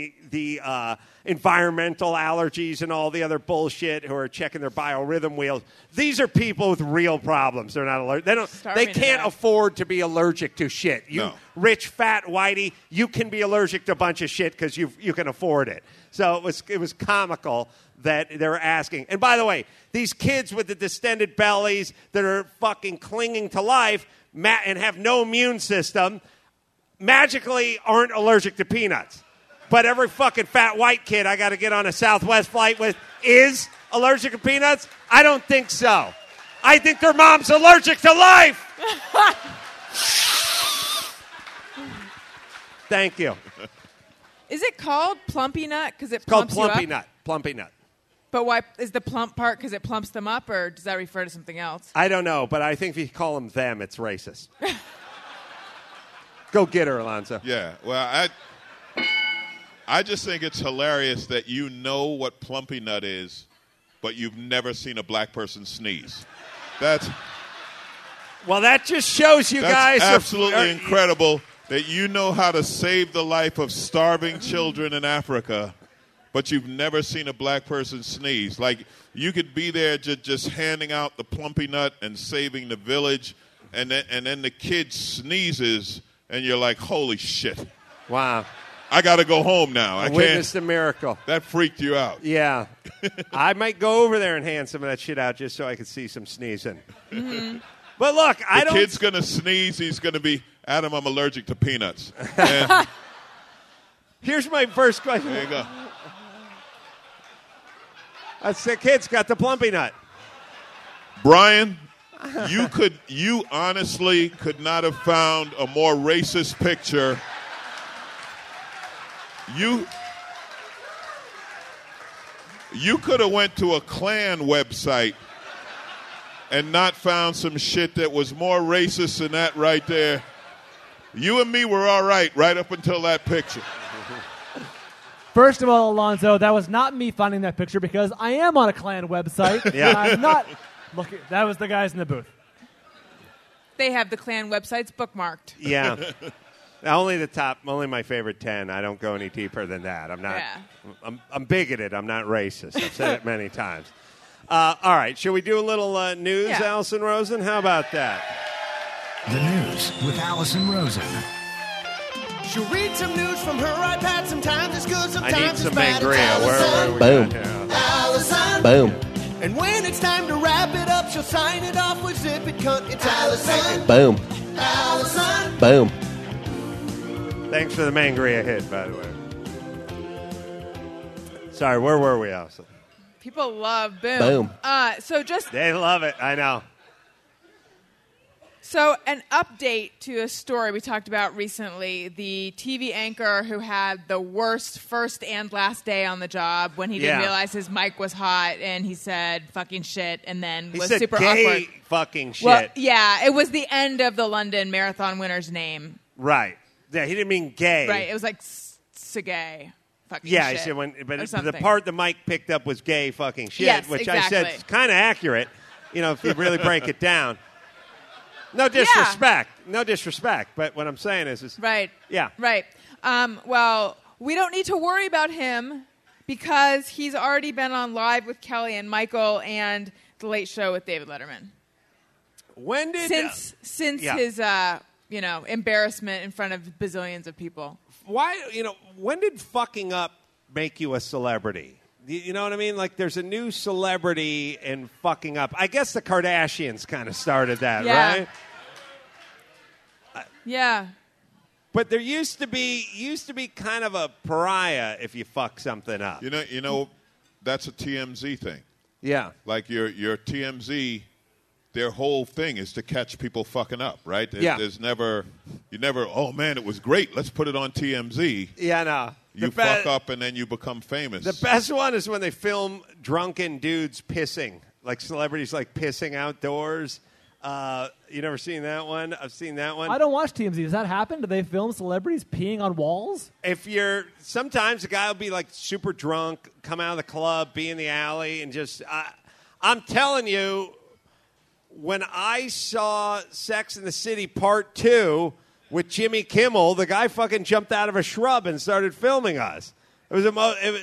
G: environmental allergies and all the other bullshit who are checking their biorhythm wheels. These are people with real problems. They're not allergic. They can't afford to be allergic to shit. Rich, fat, whitey, you can be allergic to a bunch of shit because you can afford it. So it was comical that they were asking. And by the way, these kids with the distended bellies that are fucking clinging to life and have no immune system magically aren't allergic to peanuts. But every fucking fat white kid I got to get on a Southwest flight with is allergic to peanuts? I don't think so. I think their mom's allergic to life. Thank you.
E: Is it called Plumpy Nut because it
G: called
E: plumps
G: Plumpy
E: you up?
G: Nut. Plumpy Nut.
E: But why is the plump part because it plumps them up, or does that refer to something else?
G: I don't know, but I think if you call them, it's racist. Go get her, Alonzo.
H: Yeah, well, I just think it's hilarious that you know what Plumpy Nut is, but you've never seen a black person sneeze.
G: Well, that just shows you guys
H: are absolutely incredible that you know how to save the life of starving children in Africa, but you've never seen a black person sneeze. Like, you could be there just handing out the Plumpy Nut and saving the village, and then the kid sneezes, and you're like, holy shit.
G: Wow.
H: I got to go home now. I
A: Witnessed
H: can't.
A: a miracle.
H: That freaked you out.
A: Yeah. I might go over there and hand some of that shit out just so I could see some sneezing.
E: Mm-hmm.
A: But look,
H: The kid's going to sneeze. He's going to be, Adam, I'm allergic to peanuts. And
A: Here's my first question.
H: there you go.
A: That's the kid's got the plumpy nut.
H: Brian, you honestly could not have found a more racist picture. You could have went to a Klan website and not found some shit that was more racist than that right there. You and me were all right up until that picture.
F: First of all, Alonzo, that was not me finding that picture because I am on a Klan website.
A: Yeah.
F: I'm not looking. That was the guys in the booth.
E: They have the Klan websites bookmarked.
A: Yeah. Only my favorite 10. I don't go any deeper than that. I'm not.
E: Yeah.
A: I'm bigoted. I'm not racist. I've said it many times. All right. Should we do a little news,
E: Yeah.
A: Allison Rosen? How about that?
B: The news with Allison Rosen.
I: She'll read some news from her iPad. Sometimes it's good,
A: I
I: sometimes
A: need
I: it's
A: some
I: bad. It's
A: Mangria. Where
I: Allison.
A: we
J: Boom.
A: got here?
I: Allison.
J: Boom.
I: And when it's time to wrap it up, she'll sign it off with Zip It Cut. It's Allison.
J: Boom.
I: Allison.
J: Boom.
A: Thanks for the Mangria hit, by the way. Sorry, where were we, Allison?
E: People love Boom.
J: Boom.
A: They love it. I know.
E: So an update to a story we talked about recently, the TV anchor who had the worst first and last day on the job when he didn't
A: Yeah.
E: realize his mic was hot and he said fucking shit and then
A: He
E: was
A: said
E: super
A: gay
E: awkward.
A: fucking shit.
E: Well, yeah, it was the end of the London Marathon winner's name.
A: Right. Yeah, he didn't mean gay.
E: Right, it was like Segay. Fucking
A: Yeah,
E: shit.
A: I said but
E: or
A: the
E: something.
A: part the mic picked up was gay fucking shit,
E: Yes,
A: which I said
E: exactly.
A: is kind of accurate, if you really break it down. No disrespect. No disrespect. But what I'm saying is
E: Right.
A: Yeah.
E: Right. Well, we don't need to worry about him because he's already been on Live with Kelly and Michael and The Late Show with David Letterman.
A: When did
E: Since
A: yeah.
E: his embarrassment in front of bazillions of people.
A: when did fucking up make you a celebrity? You know what I mean? Like, there's a new celebrity in fucking up. I guess the Kardashians kind of started that,
E: Yeah.
A: right?
E: Yeah.
A: But there used to be kind of a pariah if you fuck something up.
H: You know, that's a TMZ thing.
A: Yeah.
H: Like your TMZ, their whole thing is to catch people fucking up, right?
A: Yeah.
H: There's never, oh man, it was great. Let's put it on TMZ.
A: Yeah, no.
H: You fuck up and then you become famous.
A: The best one is when they film drunken dudes pissing, like celebrities like pissing outdoors. You never seen that one? I've seen that one.
F: I don't watch TMZ. Does that happen? Do they film celebrities peeing on walls?
A: Sometimes the guy will be like super drunk, come out of the club, be in the alley, and just, I'm telling you, when I saw Sex and the City Part 2 with Jimmy Kimmel, the guy fucking jumped out of a shrub and started filming us. It was
E: There's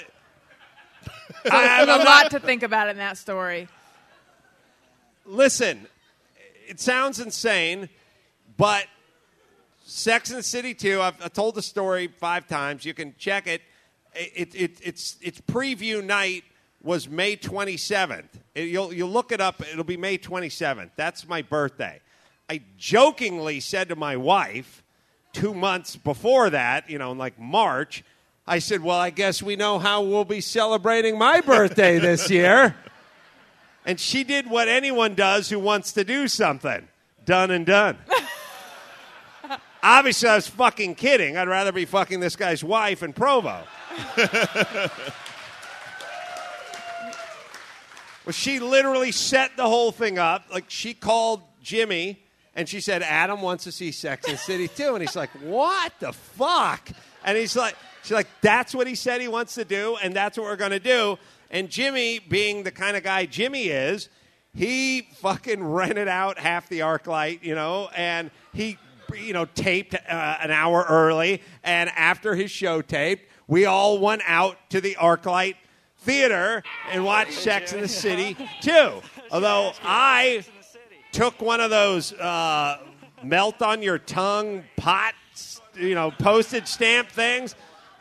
E: a lot to think about in that story.
A: Listen, it sounds insane, but Sex and the City 2, I've told the story 5 times. You can check it. Its preview night was May 27th. You'll look it up. It'll be May 27th. That's my birthday. I jokingly said to my wife 2 months before that, in like March, I said, well, I guess we know how we'll be celebrating my birthday this year. And she did what anyone does who wants to do something. Done and done. Obviously, I was fucking kidding. I'd rather be fucking this guy's wife in Provo. Well, she literally set the whole thing up. Like, she called Jimmy, and she said, Adam wants to see Sex and the City 2. And he's like, what the fuck? And she's like, that's what he said he wants to do, and that's what we're going to do. And Jimmy, being the kind of guy Jimmy is, he fucking rented out half the ArcLight, and he, taped an hour early. And after his show taped, we all went out to the ArcLight Theater and watched Sex and the City 2. Although I took one of those melt on your tongue pot, postage stamp things.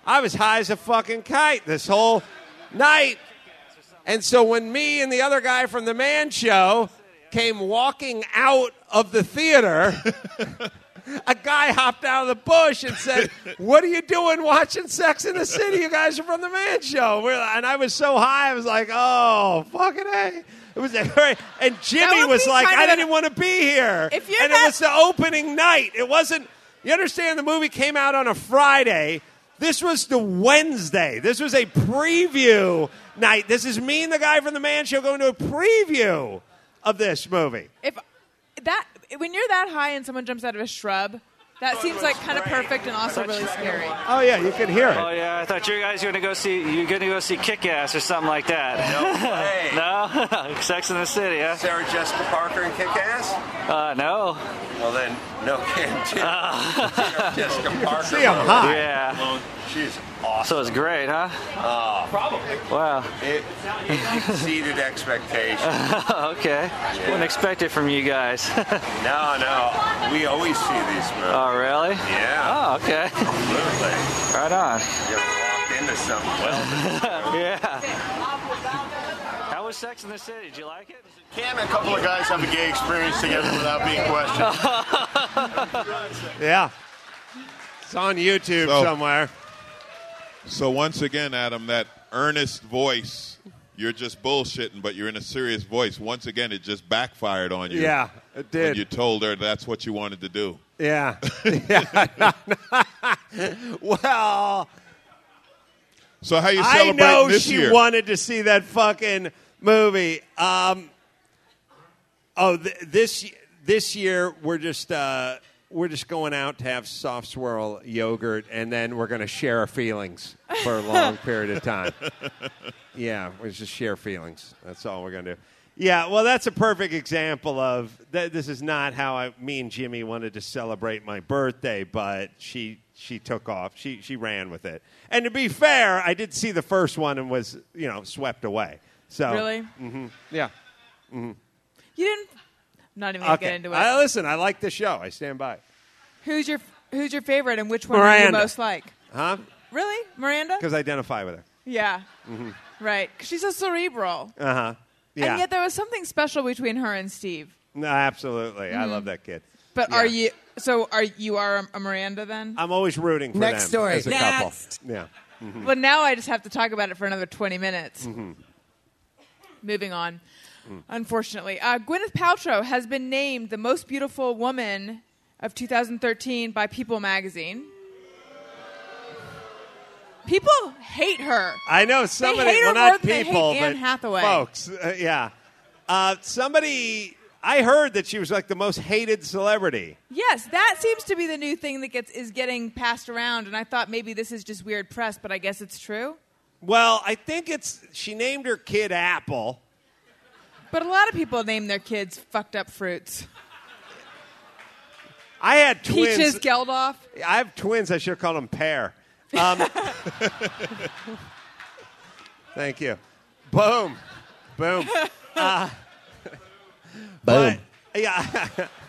A: I was high as a fucking kite this whole night. And so when me and the other guy from the Man Show came walking out of the theater, a guy hopped out of the bush and said, "What are you doing watching Sex in the City? You guys are from the Man Show." And I was so high, I was like, "Oh, fucking A." It was great. And Jimmy was like, "I didn't want to be here."
E: If you're
A: and it was the opening night. It wasn't, you understand, the movie came out on a Friday. This was the Wednesday. This was a preview night. This is me and the guy from the Man Show going to a preview of this movie.
E: When you're that high and someone jumps out of a shrub, that seems like kind of perfect and also really scary.
A: Oh yeah, you can hear it.
J: Oh yeah, I thought you guys were going to go see Kick-Ass or something like that.
D: No way.
J: No? Sex in the City, huh?
D: Sarah Jessica Parker and Kick-Ass?
J: No.
D: Well then, no can't do. Jessica Parker.
A: See, I'm high.
J: Yeah.
D: Well, she's awesome.
J: So it's great, huh?
D: Probably.
J: Wow.
D: It exceeded expectations.
J: Okay. Wouldn't expect it from you guys.
D: No. We always see these movies.
J: Oh, really?
D: Yeah.
J: Oh, okay.
D: Absolutely.
J: Right on.
D: You walk into something well.
J: Yeah. How was Sex in the City? Did you like it?
K: Can a couple of guys have a gay experience together without being questioned?
A: Yeah. It's on YouTube somewhere.
H: So once again, Adam, that earnest voice, you're just bullshitting, but you're in a serious voice. Once again, it just backfired on you.
A: Yeah, it did.
H: When you told her that's what you wanted to do.
A: Yeah. Well,
H: so how you
A: I
H: celebrating
A: know
H: this
A: she
H: year?
A: wanted to see that fucking movie. This year we're just going out to have soft swirl yogurt, and then we're going to share our feelings for a long period of time. Yeah, we just share feelings. That's all we're going to do. Yeah, well, that's a perfect example of this is not how me and Jimmy wanted to celebrate my birthday, but she took off. She ran with it. And to be fair, I did see the first one and was, swept away. So
E: Really?
A: Mm-hmm, yeah. Mm-hmm.
E: You didn't. I'm not even going to get into it.
A: Listen, I like the show. I stand by it.
E: Who's your favorite, and which one
A: Miranda.
E: do you most like?
A: Huh?
E: Really, Miranda?
A: Because I identify with her.
E: Yeah.
A: Mm-hmm.
E: Right. 'Cause she's so cerebral.
A: Uh-huh. Yeah.
E: And yet there was something special between her and Steve.
A: No, absolutely. I love that kid.
E: But
A: Yeah.
E: are you? So are you a Miranda then?
A: I'm always rooting for
B: Next
A: them
B: story.
A: as a couple. Yeah. Mm-hmm.
E: Well, now I just have to talk about it for another 20 minutes.
A: Mm-hmm.
E: Moving on. Unfortunately, Gwyneth Paltrow has been named the most beautiful woman of 2013 by People magazine. People hate her.
A: I know somebody,
E: they hate her
A: well,
E: more
A: not
E: than they
A: people,
E: hate Anne
A: but
E: Hathaway.
A: folks. Yeah. Somebody, I heard that she was like the most hated celebrity.
E: Yes, that seems to be the new thing that is getting passed around, and I thought maybe this is just weird press, but I guess it's true.
A: Well, I think she named her kid Apple.
E: But a lot of people name their kids fucked up fruits.
A: I had twins.
E: Peaches Geldof.
A: I have twins. I should have called them Pear. Thank you. Boom. Boom.
B: Boom.
A: Yeah.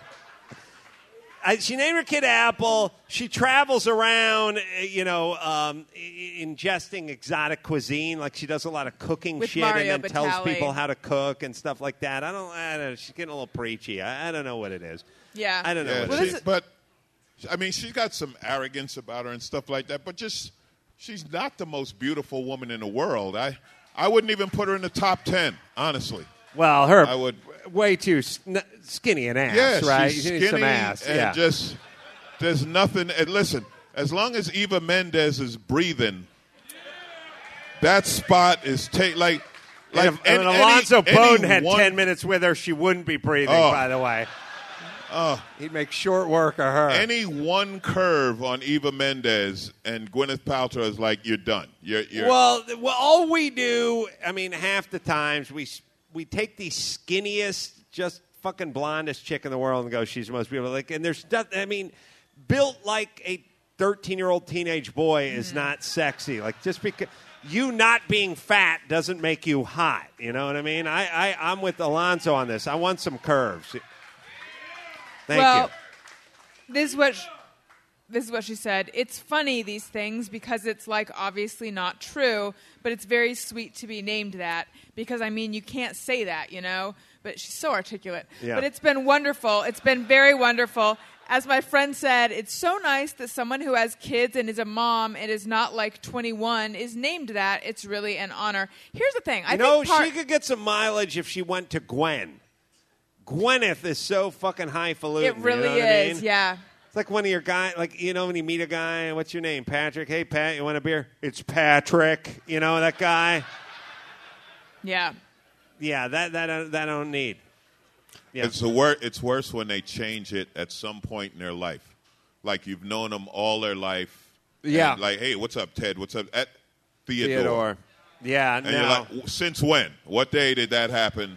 A: She named her kid Apple. She travels around, ingesting exotic cuisine. Like she does a lot of cooking
E: With
A: shit
E: Mario
A: and then tells
E: Batali.
A: people how to cook and stuff like that. I don't know. She's getting a little preachy. I don't know what it is.
E: Yeah.
A: I don't know.
H: Yeah,
A: what it is.
H: but I mean, she's got some arrogance about her and stuff like that. But she's not the most beautiful woman in the world. I wouldn't even put her in the top 10, honestly.
A: Well, her
H: I would
A: way too skinny an ass,
H: yeah,
A: right?
H: she's
A: You need
H: skinny
A: some ass.
H: and
A: Yeah.
H: just there's nothing. And listen, as long as Eva Mendes is breathing, that spot is like
A: if
H: any-
A: Alonzo Bowden had
H: anyone-
A: 10 minutes with her, she wouldn't be breathing,
H: Oh.
A: by the way. He'd make short work of her.
H: Any one curve on Eva Mendes and Gwyneth Paltrow is like you're done. You're
A: Well, all we do, I mean, half the times we take the skinniest, just fucking blondest chick in the world and go, she's the most beautiful. Like, and there's, built like a 13-year-old teenage boy is not sexy. Like, just because you not being fat doesn't make you hot. You know what I mean? I'm with Alonzo on this. I want some curves. Thank you.
E: This is what this is what she said. It's funny, these things, because it's like obviously not true, but it's very sweet to be named that because, I mean, you can't say that, you know? But she's so articulate.
G: Yeah.
E: But it's been wonderful. It's been very wonderful. As my friend said, it's so nice that someone who has kids and is a mom and is not like 21 is named that. It's really an honor. Here's the thing.
G: She could get some mileage if she went to Gwen. Gwyneth is so fucking highfalutin.
E: It really
G: you know what I
E: is,
G: mean?
E: yeah.
G: It's like one of your guys, like, you know, when you meet a guy, what's your name? Patrick. Hey, Pat, you want a beer? It's Patrick. You know, that guy.
E: Yeah.
G: Yeah, that I don't need. Yeah.
H: It's worse when they change it at some point in their life. Like you've known them all their life.
G: Yeah.
H: And like, hey, what's up, Ted? What's up? At
G: Theodore. Yeah,
H: and you're like, since when? What day did that happen?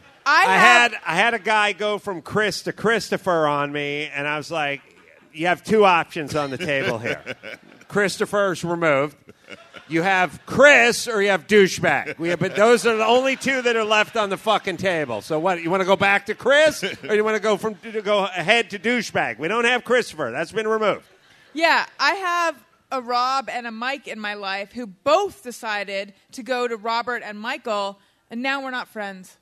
G: I had a guy go from Chris to Christopher on me, and I was like, you have two options on the table here. Christopher's removed. You have Chris or you have douchebag. But those are the only two that are left on the fucking table. So what? You want to go back to Chris, or you want to go ahead to douchebag? We don't have Christopher. That's been removed.
E: Yeah, I have a Rob and a Mike in my life who both decided to go to Robert and Michael, and now we're not friends.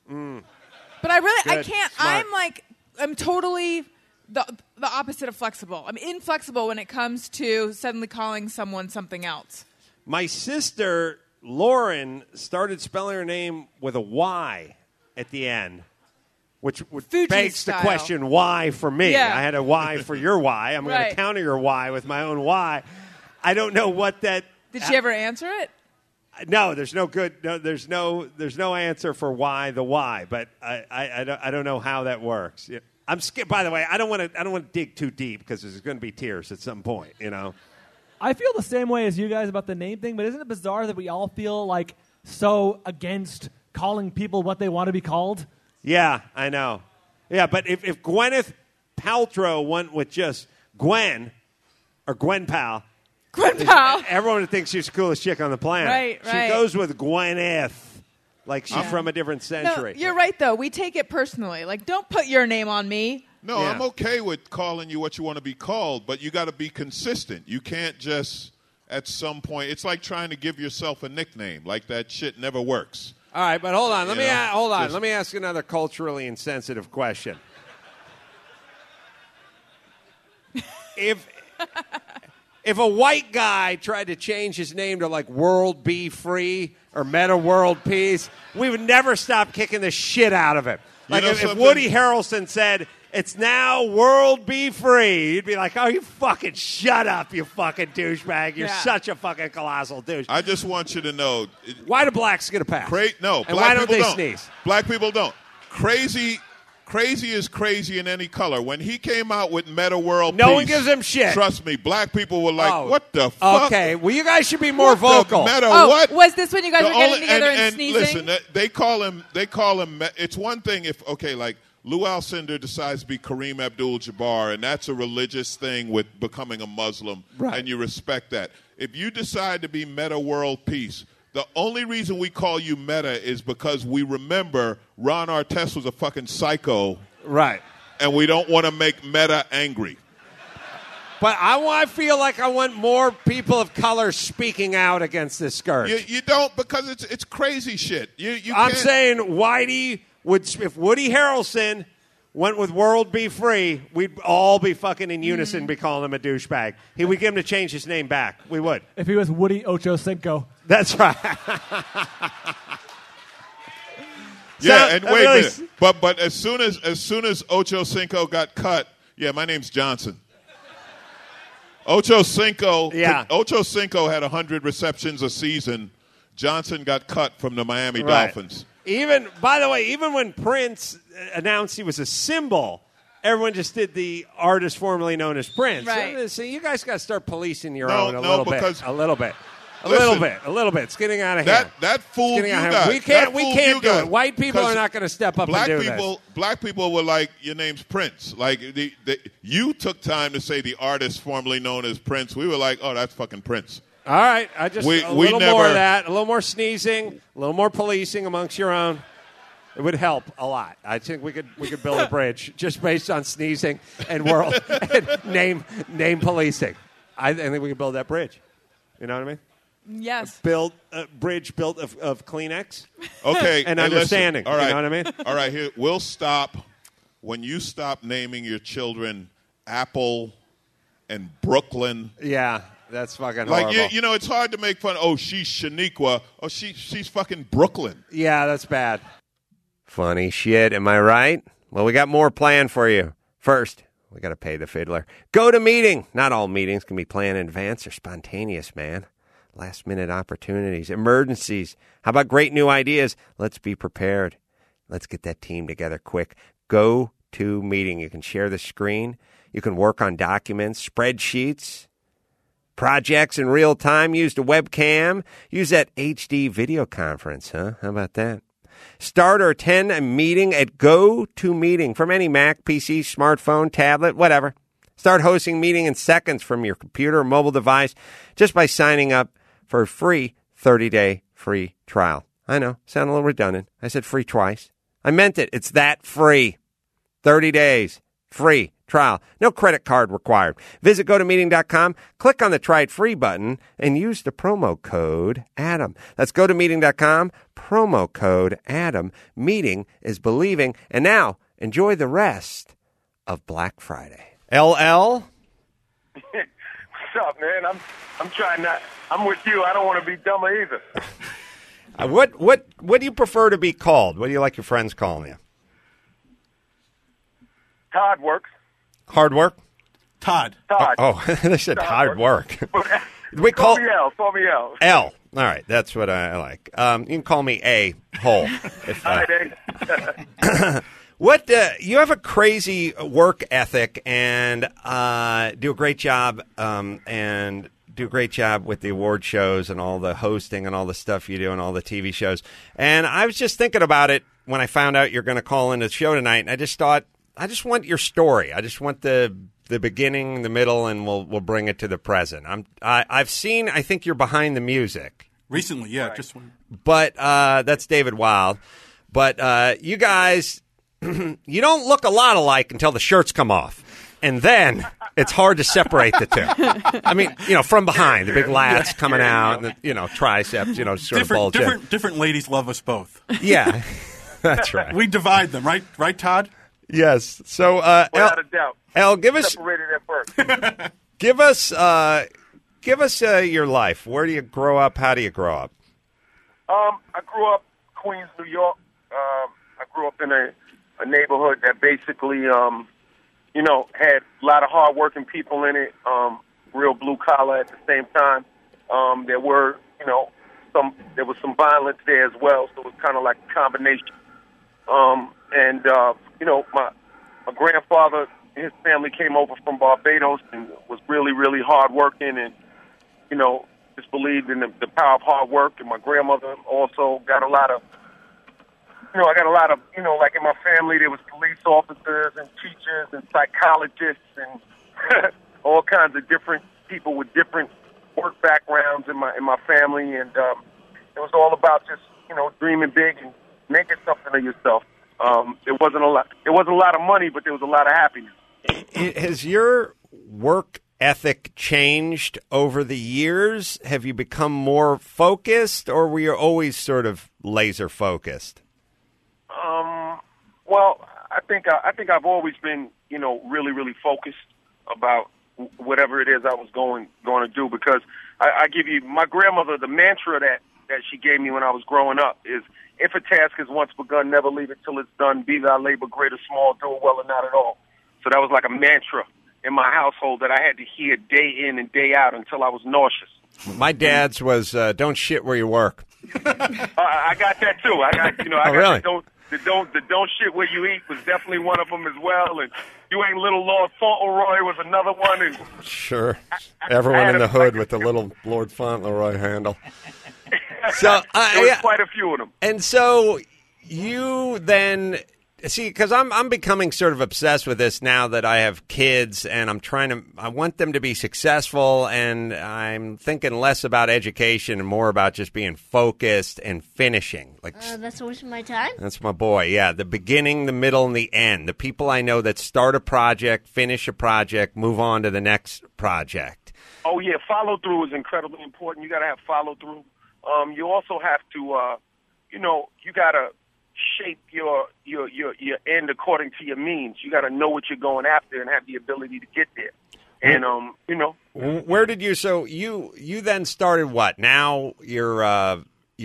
E: But I can't.
G: Smart.
E: I'm totally the opposite of flexible. I'm inflexible when it comes to suddenly calling someone something else.
G: My sister, Lauren, started spelling her name with a Y at the end, which
E: Fuji
G: begs
E: style.
G: the question, why for me?
E: Yeah.
G: I had a Y for your Y. I'm going
E: Right.
G: to counter your Y with my own Y. I don't know what that...
E: Did she ever answer it?
G: No, there's no good... No, there's no answer for why the Y, but I don't know how that works. Yeah. I'm scared. By the way, I don't want to dig too deep because there's going to be tears at some point, you know?
F: I feel the same way as you guys about the name thing, but isn't it bizarre that we all feel like so against calling people what they want to be called?
G: Yeah, I know. Yeah, but if Gwyneth Paltrow went with just Gwen or Gwen Pal, everyone thinks she's the coolest chick on the planet.
E: Right.
G: She goes with Gwyneth like she's from a different century.
E: No, you're right, though. We take it personally. Like, don't put your name on me.
H: No,
G: Yeah.
H: I'm okay with calling you what you want to be called, but you got to be consistent. You can't just, at some point, it's like trying to give yourself a nickname. Like that shit never works.
G: All right, but hold on. Let
H: Just-
G: me ask another culturally insensitive question. If a white guy tried to change his name to like World Be Free or Meta World Peace, we would never stop kicking the shit out of him. Like
H: know
G: if
H: something?
G: Woody Harrelson said, "It's now World Be Free," you'd be like, "Oh, you fucking shut up, you fucking douchebag. You're such a fucking colossal douche."
H: I just want you to know.
G: Why do blacks get a pass?
H: No,
G: and
H: black
G: why don't
H: people
G: they sneeze?
H: Black people don't. Crazy is crazy in any color. When he came out with Meta World
G: No
H: Peace,
G: one gives him shit.
H: Trust me, black people were like,
G: Oh.
H: what the fuck?
G: Okay, well, you guys should be more
H: What the
G: vocal.
H: Meta
E: Oh,
H: what?
E: was this when you guys
H: The
E: were getting
H: only-
E: together and sneezing?
H: Listen, they call him. It's one thing if like Lou Alcindor decides to be Kareem Abdul-Jabbar, and that's a religious thing with becoming a Muslim,
G: Right.
H: and you respect that. If you decide to be Meta World Peace, the only reason we call you Meta is because we remember Ron Artest was a fucking psycho,
G: Right.
H: and we don't want to make Meta angry.
G: But I feel like I want more people of color speaking out against this scourge.
H: You don't, because it's crazy shit. You
G: I'm
H: can't-
G: saying Whitey if Woody Harrelson went with World Be Free, we'd all be fucking in unison be calling him a douchebag. We'd give him to change his name back. We would.
F: If he was Woody Ocho Cinco.
G: That's right.
H: Yeah,
G: So,
H: and
G: I
H: wait a
G: really-
H: minute. But as soon as Ocho Cinco got cut, yeah, my name's Johnson. Ocho Cinco had 100 receptions a season. Johnson got cut from the Miami
G: Right.
H: Dolphins.
G: By the way, even when Prince announced he was a symbol, everyone just did the artist formerly known as Prince.
E: Right.
G: So you guys got to start policing your
H: No,
G: own a
H: no,
G: little
H: because-
G: bit. A little bit. A
H: Listen,
G: little bit. It's getting out of hand.
H: That fooled
G: It's
H: you
G: getting out of
H: guys.
G: hand. We
H: That
G: can't
H: fooled
G: do
H: you
G: it.
H: guys.
G: White people are
H: 'Cause
G: not going to step up
H: black
G: and do
H: people,
G: this.
H: Black people were like, your name's Prince. Like, you took time to say the artist formerly known as Prince. We were like, oh, that's fucking Prince.
G: All right. A
H: We
G: little more
H: never-
G: of that, a little more sneezing, a little more policing amongst your own. It would help a lot. I think we could build a bridge just based on sneezing and and name policing.
A: I think we can build that bridge. You know what I mean?
E: Yes.
A: Build a bridge built of Kleenex.
H: Okay.
A: And
H: hey,
A: understanding.
H: Listen. All right.
A: You know what I mean?
H: All right. Here, we'll stop when you stop naming your children Apple and Brooklyn.
A: Yeah, that's fucking
H: like
A: horrible.
H: you know, it's hard to make fun. Oh, she's Shaniqua. Oh, she's fucking Brooklyn.
A: Yeah, that's bad. Funny shit, am I right? Well, we got more planned for you. First, we got to pay the fiddler. Go to meeting. Not all meetings can be planned in advance. They're spontaneous, man. Last-minute opportunities, emergencies. How about great new ideas? Let's be prepared. Let's get that team together quick. Go to meeting. You can share the screen. You can work on documents, spreadsheets, projects in real time. Use the webcam. Use that HD video conference, huh? How about that? Start or attend a meeting at GoToMeeting from any Mac, PC, smartphone, tablet, whatever. Start hosting meeting in seconds from your computer or mobile device just by signing up for a free 30-day free trial. I know, sound a little redundant. I said free twice. I meant it. It's that free. 30 days, free trial. No credit card required. Visit GoToMeeting.com, click on the Try It Free button, and use the promo code ADAM. That's GoToMeeting.com, promo code ADAM. Meeting is believing. And now, enjoy the rest of Black Friday. LL?
K: What's up, man? I'm trying not. I'm with you. I don't want to be dumber either.
A: What do you prefer to be called? What do you like your friends calling you?
K: Todd works.
A: Hard work?
K: Todd.
A: Oh, they said hard work. We
K: Call
A: call
K: me L. Call me L.
A: L. All right, that's what I like. You can call me A. Hole. If,
K: All right, A.
A: What you have a crazy work ethic and do a great job with the award shows and all the hosting and all the stuff you do and all the TV shows. And I was just thinking about it when I found out you're going to call in the show tonight, and I just thought, I just want your story. I just want the beginning, the middle, and we'll bring it to the present. I've seen. I think you're behind the music
L: recently. Yeah, just one.
A: But that's David Wild. But you guys. You don't look a lot alike until the shirts come off. And then it's hard to separate the two. I mean, from behind, the big lats coming out, and the, triceps, sort of bulge.
L: Different ladies love us both.
A: Yeah, that's right.
L: We divide them, right? Right, Todd?
A: Yes. So,
K: without a doubt.
A: Al, give us
K: separated at birth.
A: give us your life. Where do you grow up? How do you grow up?
K: I grew up Queens, New York. I grew up in a neighborhood that basically, had a lot of hard-working people in it, real blue-collar at the same time. There was some violence there as well, so it was kind of like a combination. My grandfather, his family came over from Barbados and was really, really hard-working and, just believed in the power of hard work. And my grandmother also got a lot of, like in my family, there was police officers and teachers and psychologists and all kinds of different people with different work backgrounds in my family. And it was all about just, dreaming big and making something of yourself. It wasn't a lot of money, but there was a lot of happiness.
A: Has your work ethic changed over the years? Have you become more focused, or were you always sort of laser focused?
K: Well, I think I've always been, really, really focused about whatever it is I was going to do, because I give you my grandmother, the mantra that she gave me when I was growing up is, if a task is once begun, never leave it till it's done. Be thy labor great or small, do it well or not at all. So that was like a mantra in my household that I had to hear day in and day out until I was nauseous.
A: My dad's was don't shit where you work.
K: I got that too.
A: Really?
K: The don't shit where you eat was definitely one of them as well. And you ain't little Lord Fauntleroy was another one. And
A: sure, everyone in the hood with the little Lord Fauntleroy handle. So
K: there was quite a few of them.
A: And so you then see, because I'm becoming sort of obsessed with this now that I have kids, and I want them to be successful, and I'm thinking less about education and more about just being focused and finishing.
M: That's a waste of my time?
A: That's my boy, yeah. The beginning, the middle, and the end. The people I know that start a project, finish a project, move on to the next project.
K: Oh, yeah, follow-through is incredibly important. You got to have follow-through. You also have to, you got to shape your end according to your means. You got to know what you're going after and have the ability to get there. And,
G: Where did you, so you then started what? Now you're out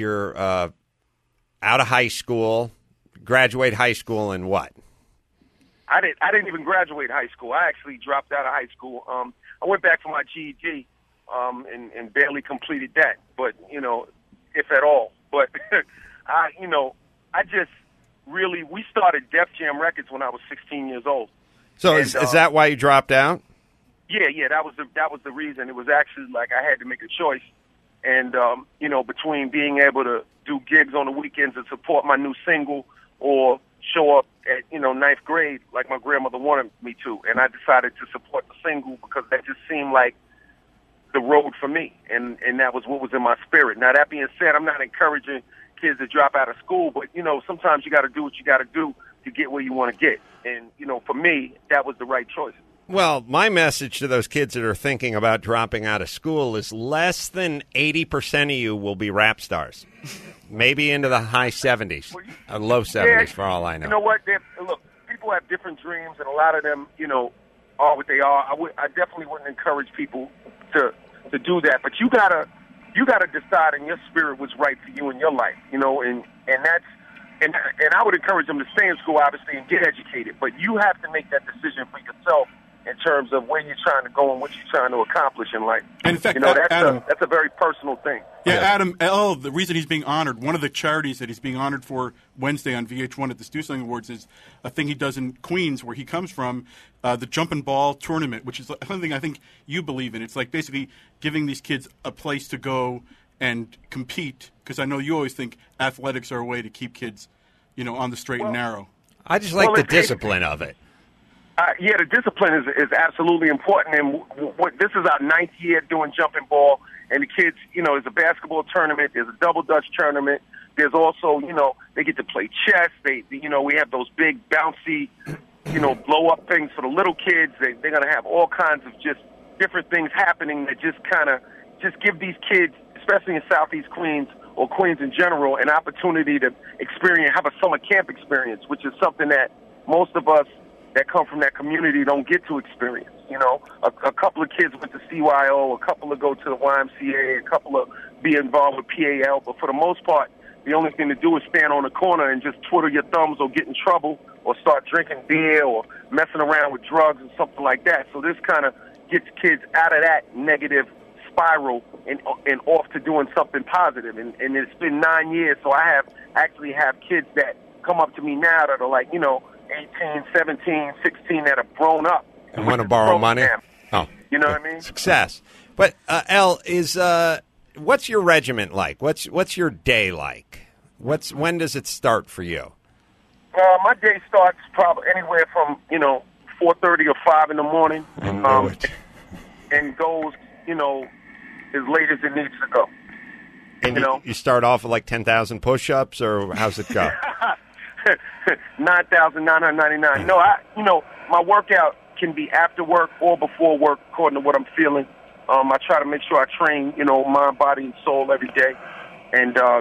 G: of high school, graduate high school, and what?
K: I didn't even graduate high school. I actually dropped out of high school. I went back for my GED and barely completed that, but, if at all. But, we started Def Jam Records when I was 16 years old.
G: So is that why you dropped out?
K: Yeah, that was the reason. It was actually like I had to make a choice. And, between being able to do gigs on the weekends and support my new single or show up at, ninth grade like my grandmother wanted me to. And I decided to support the single because that just seemed like the road for me. And that was what was in my spirit. Now, that being said, I'm not encouraging kids to drop out of school, but, sometimes you got to do what you got to do to get where you want to get. And, for me, that was the right choice.
G: Well, my message to those kids that are thinking about dropping out of school is less than 80% of you will be rap stars. Maybe into the high 70s, or low 70s for all I know.
K: You know what? Look, people have different dreams, and a lot of them, are what they are. I definitely wouldn't encourage people to do that. But you gotta decide in your spirit what's right for you in your life, and that's and I would encourage them to stay in school, obviously, and get educated. But you have to make that decision for yourself in terms of where you're trying to go and what you're trying to accomplish in life.
L: And in fact,
K: that's a very personal thing.
L: Yeah, Adam, the reason he's being honored, one of the charities that he's being honored for Wednesday on VH1 at the Stu Sling Awards is a thing he does in Queens, where he comes from, the Jump and Ball Tournament, which is something I think you believe in. It's like basically giving these kids a place to go and compete, because I know you always think athletics are a way to keep kids, on the straight and narrow.
G: I just like the discipline of it.
K: The discipline is absolutely important. And this is our 9th year doing jumping ball, and the kids, there's a basketball tournament, there's a double dutch tournament. There's also, they get to play chess. We have those big bouncy, blow up things for the little kids. They're going to have all kinds of just different things happening that just kind of just give these kids, especially in Southeast Queens or Queens in general, an opportunity to have a summer camp experience, which is something that most of us that come from that community don't get to experience. A couple of kids went to CYO, a couple of go to the YMCA, a couple of be involved with PAL, but for the most part, the only thing to do is stand on the corner and just twiddle your thumbs or get in trouble or start drinking beer or messing around with drugs and something like that. So this kind of gets kids out of that negative spiral and off to doing something positive. And it's been 9 years, so I actually have kids that come up to me now that are like, 18, 17, 16 that have grown up.
G: And want to borrow money? Oh.
K: You know what I mean?
G: Success. But, El, what's your regiment like? What's your day like? When does it start for you?
K: My day starts probably anywhere from, 4:30 or 5 in the morning. And goes, as late as it needs to go.
G: And you start off with like 10,000 push-ups, or how's it go?
K: 9,999. No, my workout can be after work or before work, according to what I'm feeling. I try to make sure I train, mind, body, and soul every day, and to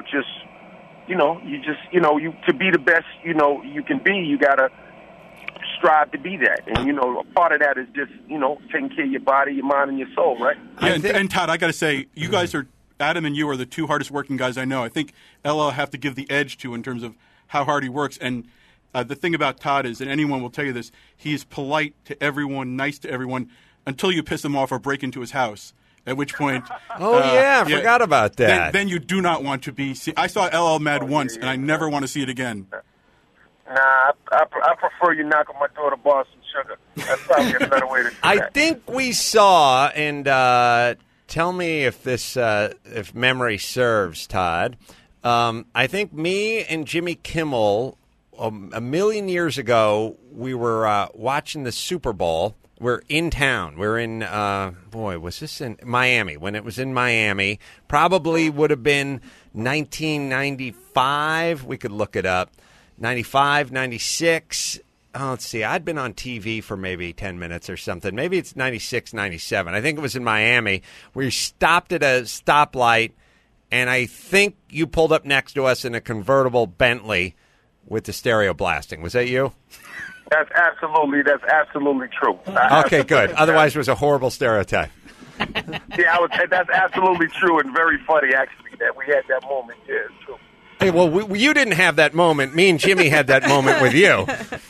K: be the best, you can be, you gotta strive to be that, and a part of that is just, taking care of your body, your mind, and your soul, right?
L: Yeah, and Todd, I got to say, you guys are, Adam and you are the two hardest working guys I know. I think Ella have to give the edge to in terms of how hard he works. And the thing about Todd is, and anyone will tell you this, he is polite to everyone, nice to everyone, until you piss him off or break into his house. At which point,
G: I forgot about that.
L: Then you do not want to be. I saw LL mad once, and I never want to see it again.
K: Nah, I prefer you knock on my door to borrow some sugar. That's probably a better way to do that.
G: I think we saw, and tell me if memory serves, Todd. I think me and Jimmy Kimmel, a million years ago, we were watching the Super Bowl. We're in town. We're in, was this in Miami? When it was in Miami, probably would have been 1995. We could look it up. 95, 96. let's see, I'd been on TV for maybe 10 minutes or something. Maybe it's 96, 97. I think it was in Miami where you stopped at a stoplight, and I think you pulled up next to us in a convertible Bentley with the stereo blasting. Was that you?
K: That's absolutely true.
G: Okay, good. Otherwise, it was a horrible stereotype.
K: Yeah, that's absolutely true and very funny, actually, that we had that moment. Yeah, it's true.
G: Hey, well, you didn't have that moment. Me and Jimmy had that moment with you.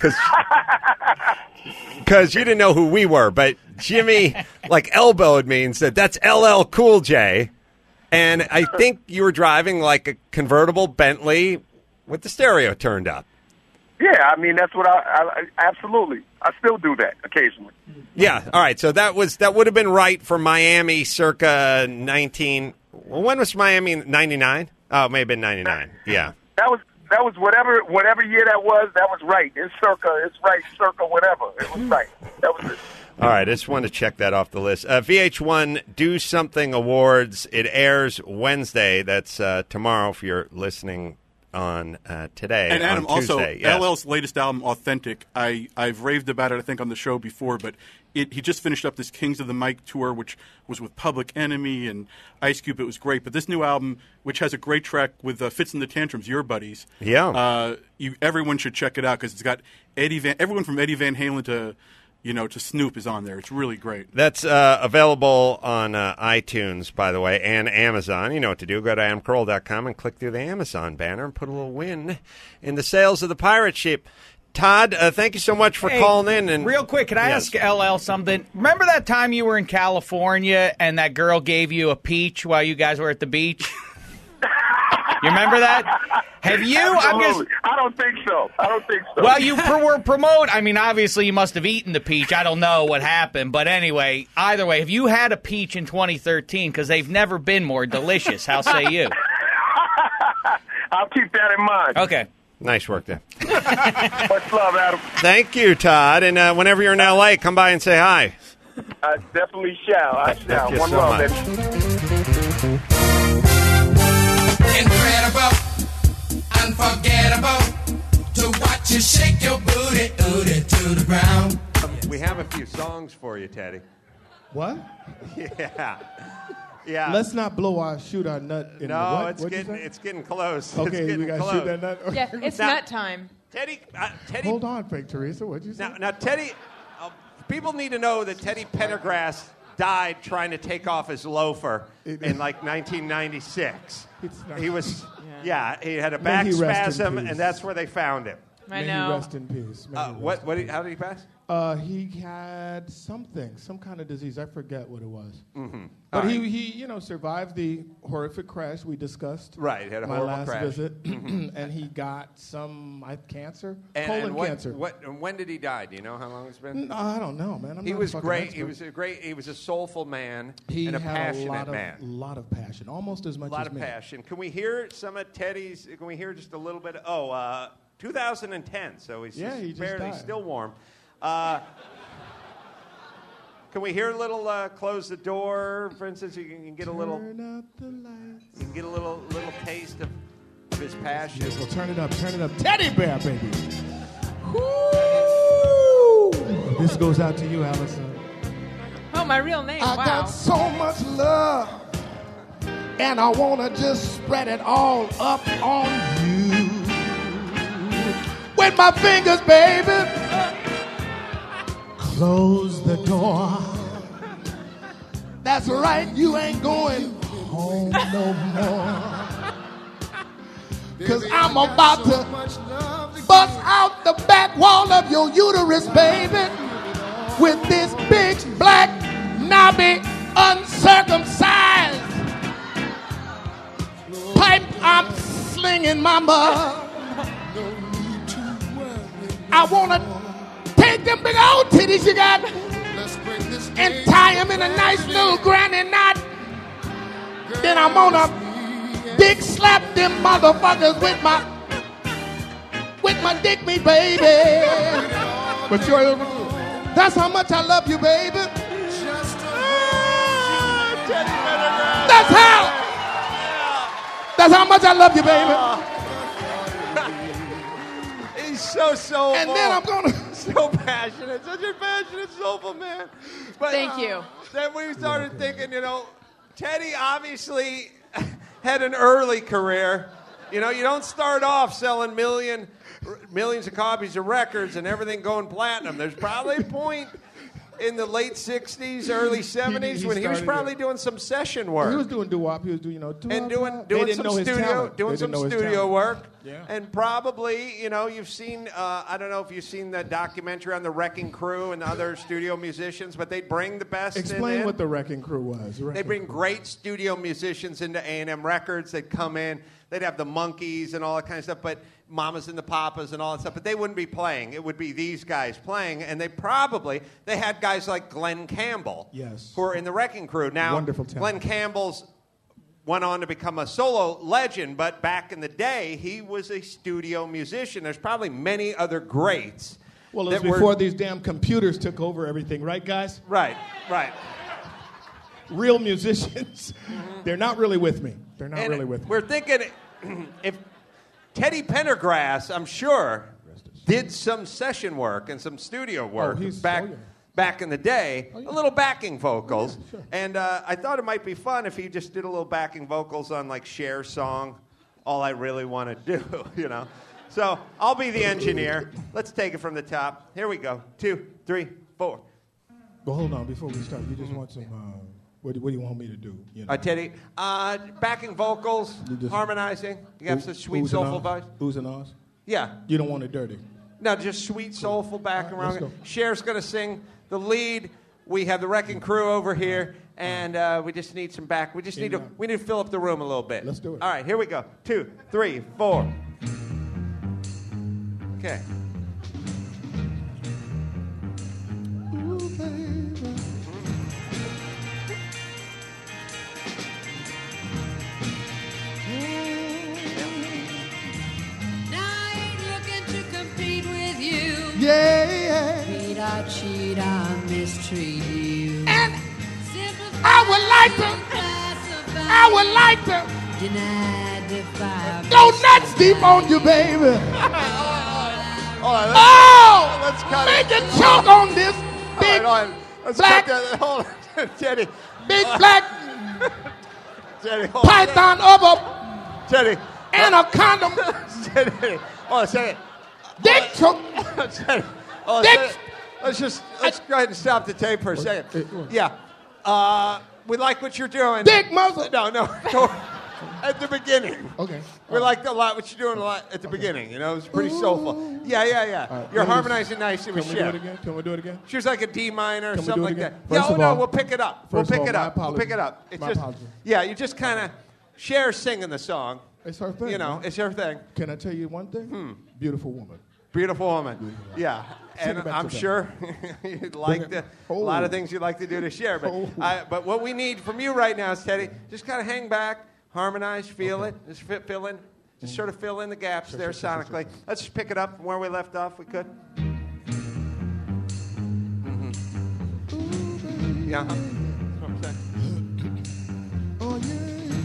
G: Because you didn't know who we were. But Jimmy, elbowed me and said, that's LL Cool J. And I think you were driving like a convertible Bentley with the stereo turned up.
K: Yeah, I mean, that's what I absolutely. I still do that occasionally.
G: Yeah, all right. So that would have been right for Miami circa 19. Well, when was Miami? 99? Oh, it may have been 99. Yeah.
K: That was whatever year that was right. It's right, circa whatever. It was right. That was it.
G: All right, I just want to check that off the list. VH1 Do Something Awards. It airs Wednesday. That's tomorrow if you're listening on today.
L: And Adam,
G: on Tuesday.
L: Also,
G: yes.
L: LL's latest album, Authentic, I've raved about it, I think, on the show before, but he just finished up this Kings of the Mic tour, which was with Public Enemy and Ice Cube. It was great. But this new album, which has a great track with Fitz and the Tantrums, your buddies, everyone should check it out because it's got everyone from Eddie Van Halen to Snoop is on there. It's really great.
G: That's available on iTunes, by the way, and Amazon. You know what to do. Go to adamcarolla.com and click through the Amazon banner and put a little win in the sales of the pirate ship. Todd, thank you so much for calling in. And
M: real quick, can I ask LL something? Remember that time you were in California and that girl gave you a peach while you guys were at the beach? You remember that? Have you?
K: I don't think so.
M: Well, you were promoting. I mean, obviously you must have eaten the peach. I don't know what happened. But anyway, either way, have you had a peach in 2013? Because they've never been more delicious. How say you?
K: I'll keep that in mind.
M: Okay.
G: Nice work there.
K: Much love, Adam.
G: Thank you, Todd. And whenever you're in L.A., come by and say hi.
K: I definitely shall.
G: Thank you
K: One
G: so
K: love,
G: much.
K: baby.
N: Incredible, unforgettable, to watch you shake your booty, to the ground.
G: We have a few songs for you, Teddy.
O: What?
G: Yeah.
O: Let's not shoot our nut. In
G: No,
O: the what?
G: it's getting close.
O: Okay,
G: it's getting
O: we got to
G: close.
O: shoot that nut.
E: Yeah, it's nut time.
G: Teddy.
O: Hold on, Fake Teresa. What'd you say?
G: Now Teddy. People need to know that Teddy Pendergrass died trying to take off his loafer in 1996. He was, he had a back spasm, and that's where they found him.
E: I
O: May
E: know.
O: he rest in peace.
G: How did he pass?
O: He had some kind of disease. I forget what it was.
G: Mm-hmm.
O: But he survived the horrific crash we discussed.
G: Right, he had a
O: my
G: horrible
O: last
G: crash.
O: visit, and he got some cancer,
G: And
O: colon cancer.
G: When did he die? Do you know how long it's been?
O: I don't know, man.
G: He was great.
O: Expert.
G: He was a soulful man
O: He
G: and a
O: had
G: passionate man.
O: A lot of passion, almost as much as me.
G: A lot of passion. Can we hear some of Teddy's? Can we hear just a little bit? 2010. So he's
O: he just
G: barely
O: died.
G: still warm. Can we hear a little Close the Door, for instance? You can get a little.
O: Turn up the lights.
G: You can get a little taste of his passion.
O: Yes, well, turn it up. Teddy Bear, baby. Woo! This goes out to you, Allison.
E: Oh, my real name.
I: I
E: Wow.
I: got so much love, and I want to just spread it all up on you. With my fingers, baby. Close the door. That's right, you ain't going home no more. 'Cause I'm about to bust out the back wall of your uterus, baby, with this big, black, knobby, uncircumcised pipe I'm slinging, mama. I want to take them big old titties you got and tie them in a nice little granny knot. Then I'm gonna big slap them motherfuckers with my dick meat, baby. But that's how much I love you, baby. That's how much I love you, baby.
A: He's so soulful.
I: And then I'm going to...
A: So passionate. Such a passionate, soulful man. But,
E: Thank you.
A: Then we started thinking, Teddy obviously had an early career. You don't start off selling millions of copies of records and everything going platinum. There's probably a point in the late 60s, early 70s when he was probably doing some session work.
O: He was doing doo-wop. He was doing,
A: and doing some studio work. Yeah. And probably, you've seen, I don't know if you've seen the documentary on the Wrecking Crew and the other studio musicians, but they'd bring the best
O: Explain
A: in.
O: what the Wrecking Crew was.
A: They bring great studio musicians into A&M Records. They'd come in. They'd have the Monkees and all that kind of stuff, but Mamas and the Papas and all that stuff. But they wouldn't be playing. It would be these guys playing, and they had guys like Glenn Campbell,
O: yes,
A: who are in the Wrecking Crew. Now,
O: wonderful talent.
A: Glenn Campbell's went on to become a solo legend, but back in the day, he was a studio musician. There's probably many other greats.
O: Well, it was before these damn computers took over everything, right, guys?
A: Right.
O: Real musicians, they're not really with me. They're not really with me.
A: We're thinking if Teddy Pendergrass, I'm sure, did some session work and some studio work back in the day, a little backing vocals.
O: Yeah, sure.
A: And I thought it might be fun if he just did a little backing vocals on like Cher's song, All I Really Want to Do, So I'll be the engineer. Let's take it from the top. Here we go. 2, 3, 4.
O: Well, hold on. Before we start, you just want some... What do you want me to do?
A: Teddy, backing vocals, harmonizing. You have some sweet, soulful voice.
O: Oohs and ahs?
A: Yeah.
O: You don't want it dirty?
A: No, just sweet, soulful background.
O: Let's go.
A: Cher's going to sing the lead. We have the Wrecking Crew over here, and we just need some back. We need to fill up the room a little bit.
O: Let's do it.
A: All right, here we go. 2, 3, 4. Okay.
I: Yeah.
N: Cheat, I mistreat you.
I: And I would like to
N: deny, defy,
I: go nuts deep on you, baby.
A: Let's cut
I: make it choke on this big black,
A: hold on, Teddy.
I: Big black
A: Teddy,
I: python of a
A: Teddy
I: anaconda.
A: Teddy, Teddy.
I: Dick choke.
A: Let's go ahead and stop the tape for a second. Yeah. We like what you're doing.
I: Dick muzzle.
A: No. Go at the beginning.
O: Okay.
A: We liked a lot what you're doing a lot at the beginning. It's pretty soulful. Yeah.
O: Right,
A: you're harmonizing nicely with Cher.
O: Can we do it again?
A: She was like a D minor or something like that.
O: First of all,
A: we'll pick it up. We'll pick it up. It's
O: my
A: just,
O: apologies.
A: yeah, you just kind of Cher singing the song.
O: It's her thing.
A: It's her thing.
O: Can I tell you one thing? Beautiful woman.
A: Beautiful woman. Yeah. And I'm sure you'd like a lot of things you'd like to do to Cher. But what we need from you right now is, Teddy, just kind of hang back, harmonize, feel it, just fill in, just sort of fill in the gaps there sonically. Let's just pick it up from where we left off, we could. Yeah. That's what I'm saying.
I: Oh, yeah.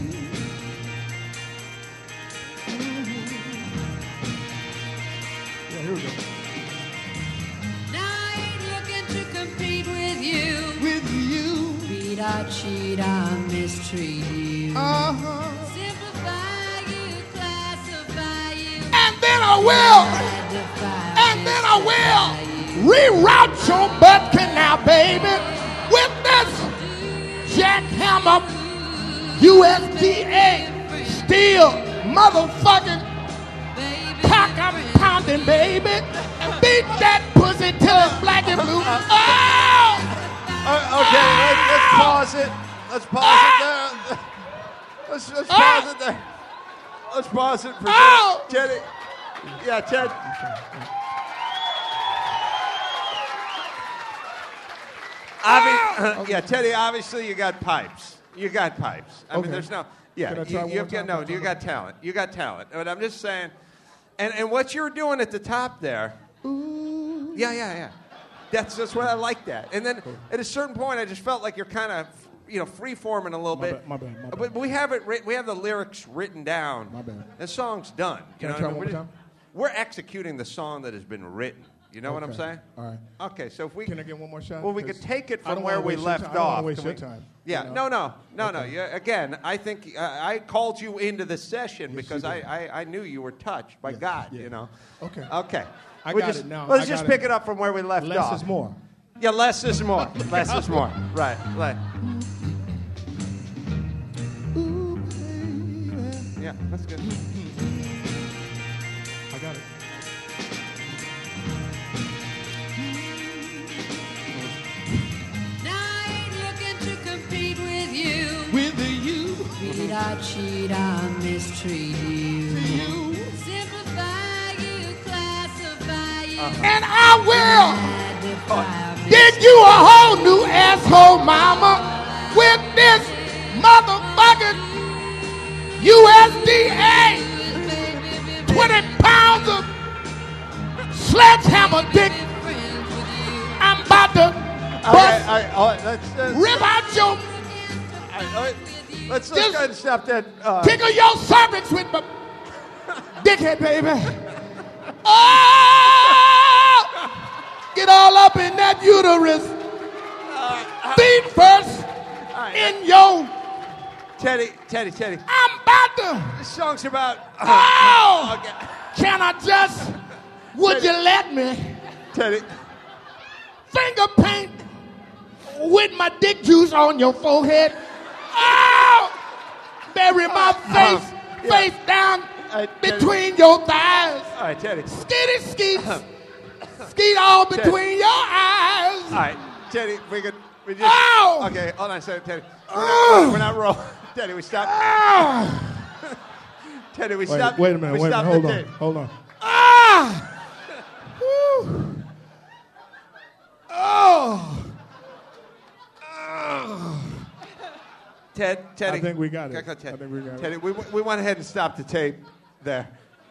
O: Here we go.
N: Now I ain't looking to compete with you. Cheat, I mistreat you. Simplify you, classify you.
I: And then I will reroute your butt canal, baby, with this jackhammer USDA steel motherfucking cock I'm pounding, baby. Beat that pussy till it's black and blue.
A: Okay, let's pause it. Let's pause it there. Let's pause it there. Let's pause it for Teddy. Yeah, Ted. Yeah, Teddy. Obviously, you got pipes. I mean, there's no. Yeah, you got talent. You got talent. But I'm just saying, and what you're doing at the top there. Ooh. Yeah. That's what I like that. And then at a certain point, I just felt like you're kind of, free forming a little bit.
O: My bad.
A: But we have it. We have the lyrics written down.
O: My bad.
A: The song's done.
O: Can I try one more time?
A: we're executing the song that has been written. You know what I'm
O: Okay.
A: saying?
O: All right.
A: Okay, so if we
O: Can I get one more shot?
A: Well, we
O: 'Cause
A: could take it
O: I
A: from
O: don't
A: where
O: wanna
A: we
O: waste your
A: left
O: time. I don't wanna
A: off.
O: waste
A: Can
O: your
A: we-
O: time,
A: Yeah,
O: you know?
A: no.
O: Okay.
A: Yeah, again, I think I called you into the session because
O: you did.
A: I knew you were touched by God.
O: yeah.
A: You know.
O: Okay.
A: Okay.
O: I
A: We
O: got
A: just,
O: it now.
A: Let's
O: I
A: just
O: got
A: pick
O: it.
A: it up from where we left
O: Less
A: off.
O: is more.
A: Yeah, less is more. Less is more. Right. Yeah, that's good.
O: I got it.
N: Now I ain't looking to compete with you.
O: With you.
N: Beat, I cheat, I mistreat you. Simplify you, classify you.
I: And I will give you a whole new asshole mama with this motherfucking USDA 20 pounds of sledgehammer dick. I'm about to rip out your
A: Let's go ahead and stop that.
I: tickle your cervix with my dickhead, baby. Oh! Get all up in that uterus. Feet first in your.
A: Teddy.
I: I'm about to.
A: This song's about.
I: Oh!
A: Okay.
I: Can I just. Would you let me?
A: Teddy.
I: Finger paint with my dick juice on your forehead. Oh! Bury my face down between your thighs.
A: All right, Teddy.
I: Skeet all between your eyes.
A: All right, Teddy, we just.
I: Ow!
A: Okay, hold on a second, Teddy. We're not rolling. Teddy, we stopped. Teddy, we stopped.
O: Wait a minute.
A: We stopped
O: Hold
A: the
O: on.
A: tape.
O: Hold on.
I: Whew. Oh.
A: Teddy.
O: I think we got it.
A: Okay, Ted.
O: I think we got it.
A: Teddy, we went ahead and stopped the tape there.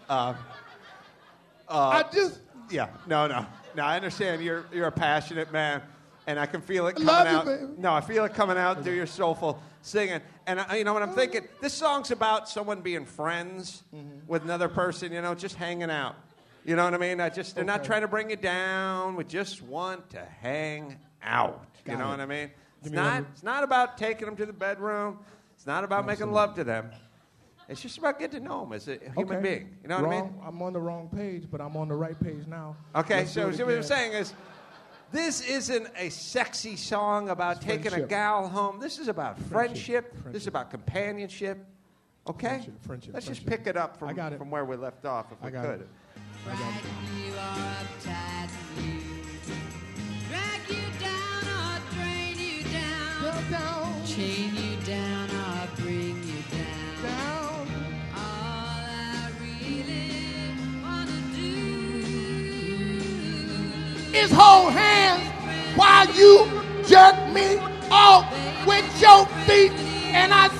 I: I just.
A: Yeah, no. I understand you're a passionate man, and I can feel it coming
I: Love you,
A: out.
I: baby.
A: No, I feel it coming out through your soulful singing. And you know what I'm thinking? This song's about someone being friends with another person. You know, just hanging out. You know what I mean? They're not trying to bring you down. We just want to hang out. You know what I mean? It's not about taking them to the bedroom. It's not about making love to them. It's just about getting to know them as a human being. You know what I mean?
O: I'm on the wrong page, but I'm on the right page now.
A: Okay,
O: Let's do
A: so
O: it
A: what I'm
O: again.
A: saying is, this isn't a sexy song about taking a
O: friendship.
A: gal home. This is about friendship. This is about companionship. Okay?
O: Friendship.
A: Let's just pick it up
O: I got it.
A: from where we left off, if we
O: got
A: could.
O: it.
N: You are uptight to you. Drag you down or drain you down. Chain you down or bring you down. All I really wanna do
I: is hold hands while you jerk me off with your feet. And I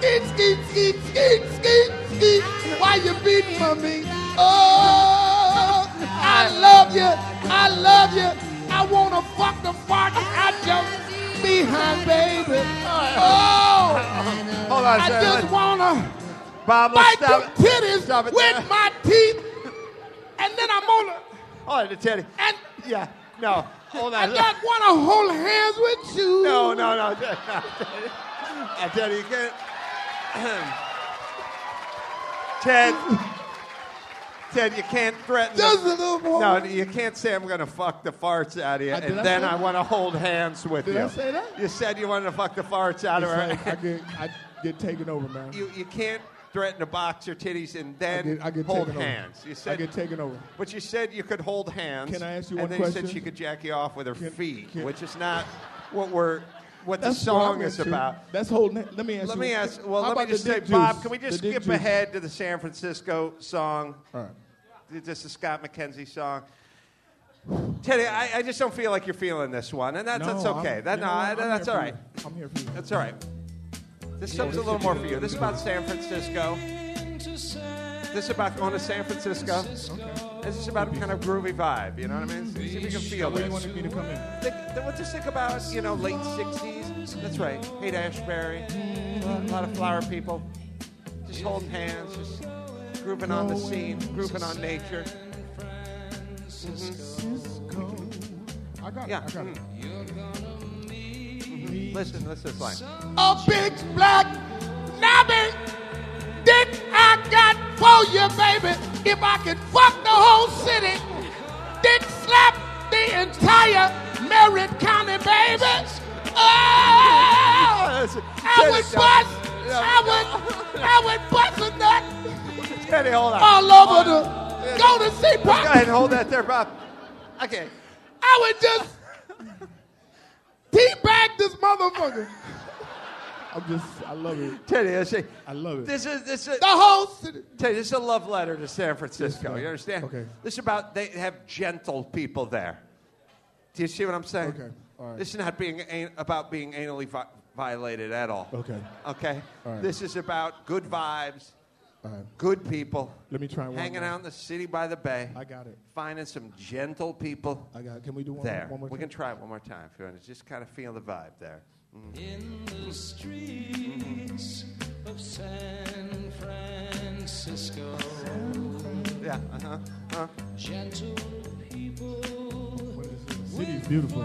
I: skeet while you beating for me. Oh, I love you. I want to fuck the fart out your behind, baby. Oh,
A: Hold on a
I: I
A: second.
I: just want to
A: Bob,
I: bite
A: let's
I: them titties
A: Stop it
I: with
A: there.
I: my teeth. And then I'm on to...
A: Hold on, Teddy.
I: And
A: Yeah, no. Hold on.
I: I just want to hold hands with you.
A: No. Teddy, you can't. Ted, you can't threaten.
I: Just a little more.
A: No, you can't say I'm going to fuck the farts out of you,
O: Did
A: and
O: I
A: then
O: say
A: I
O: that?
A: want to hold hands with
O: Did
A: you.
O: I say that?
A: You said you wanted to fuck the farts out of
O: It's
A: her.
O: like I get taken over, man.
A: You can't threaten to box your titties and then
O: I get
A: hold
O: taken over.
A: hands. You
O: I
A: said,
O: get taken over.
A: but you said you could hold hands.
O: Can I ask you
A: and
O: one
A: then you
O: question?
A: said she could jack you off with her feet,
O: can-
A: which is not what the
O: That's
A: song
O: what I'm
A: is
O: into.
A: about.
O: That's holding. Let me ask
A: Let
O: you.
A: me ask. Well,
O: how
A: let me
O: about
A: just
O: the
A: say,
O: dick
A: Bob,
O: juice?
A: can we just
O: The dick
A: skip
O: juice.
A: ahead to the San Francisco song?
O: All right.
A: This is Scott McKenzie song. Teddy, I just don't feel like you're feeling this one, and that's
O: No,
A: okay.
O: I'm- you know what? I'm
A: That's
O: here
A: all
O: for
A: right.
O: you. I'm here for you.
A: That's all right. This song's a little more for you. This is about San Francisco. This is about going to San Francisco. This is about a kind of groovy vibe. You know what I mean? See if you can feel
O: Where
A: this.
O: you wanted me to come in?
A: Just think about, late 60s. That's right. Haight-Ashbury. A lot of flower people. Just holding hands. Just grooving on the scene, grooving on nature.
O: I got
A: Yeah.
O: it. I got it.
A: Listen to this line.
I: A big black knobby dick I got for you, baby. If I could fuck the whole city, dick slap the entire Merritt County, baby. Oh, I would bust a nut
A: Teddy, hold on.
I: all over the go to see
A: Go ahead and hold that there, Bob. Okay.
I: I would just teabag this motherfucker.
O: I love it.
A: Teddy,
O: I love it.
A: This is
I: The whole city.
A: Teddy, this is a love letter to San Francisco.
O: Yes,
A: You understand?
O: okay.
A: This is about they have gentle people there. Do you see what I'm saying?
O: Okay. All right.
A: This is not about being anally violated at all.
O: Okay.
A: Okay.
O: All right.
A: This is about good vibes,
O: All right.
A: good people.
O: Let me try one
A: hanging
O: more.
A: out in the city by the bay.
O: I got it.
A: Finding some gentle people.
O: I got it. Can we do one
A: there?
O: more
A: We
O: time?
A: can try it one more time if you want to just kind of feel the vibe there.
N: In the streets of San Francisco.
A: Yeah.
N: Gentle people.
O: The city's beautiful.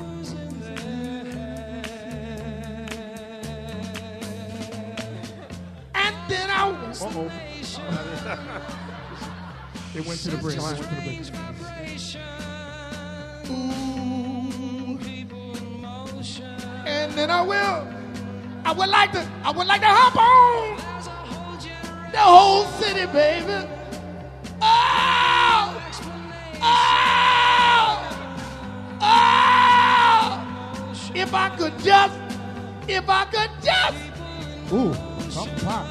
I: And then I
O: Uh-oh. It went to the bridge. It went to the bridge.
I: And then I would like to hop on the whole city, baby. Oh, oh, oh. If I could just.
O: Ooh, something pop.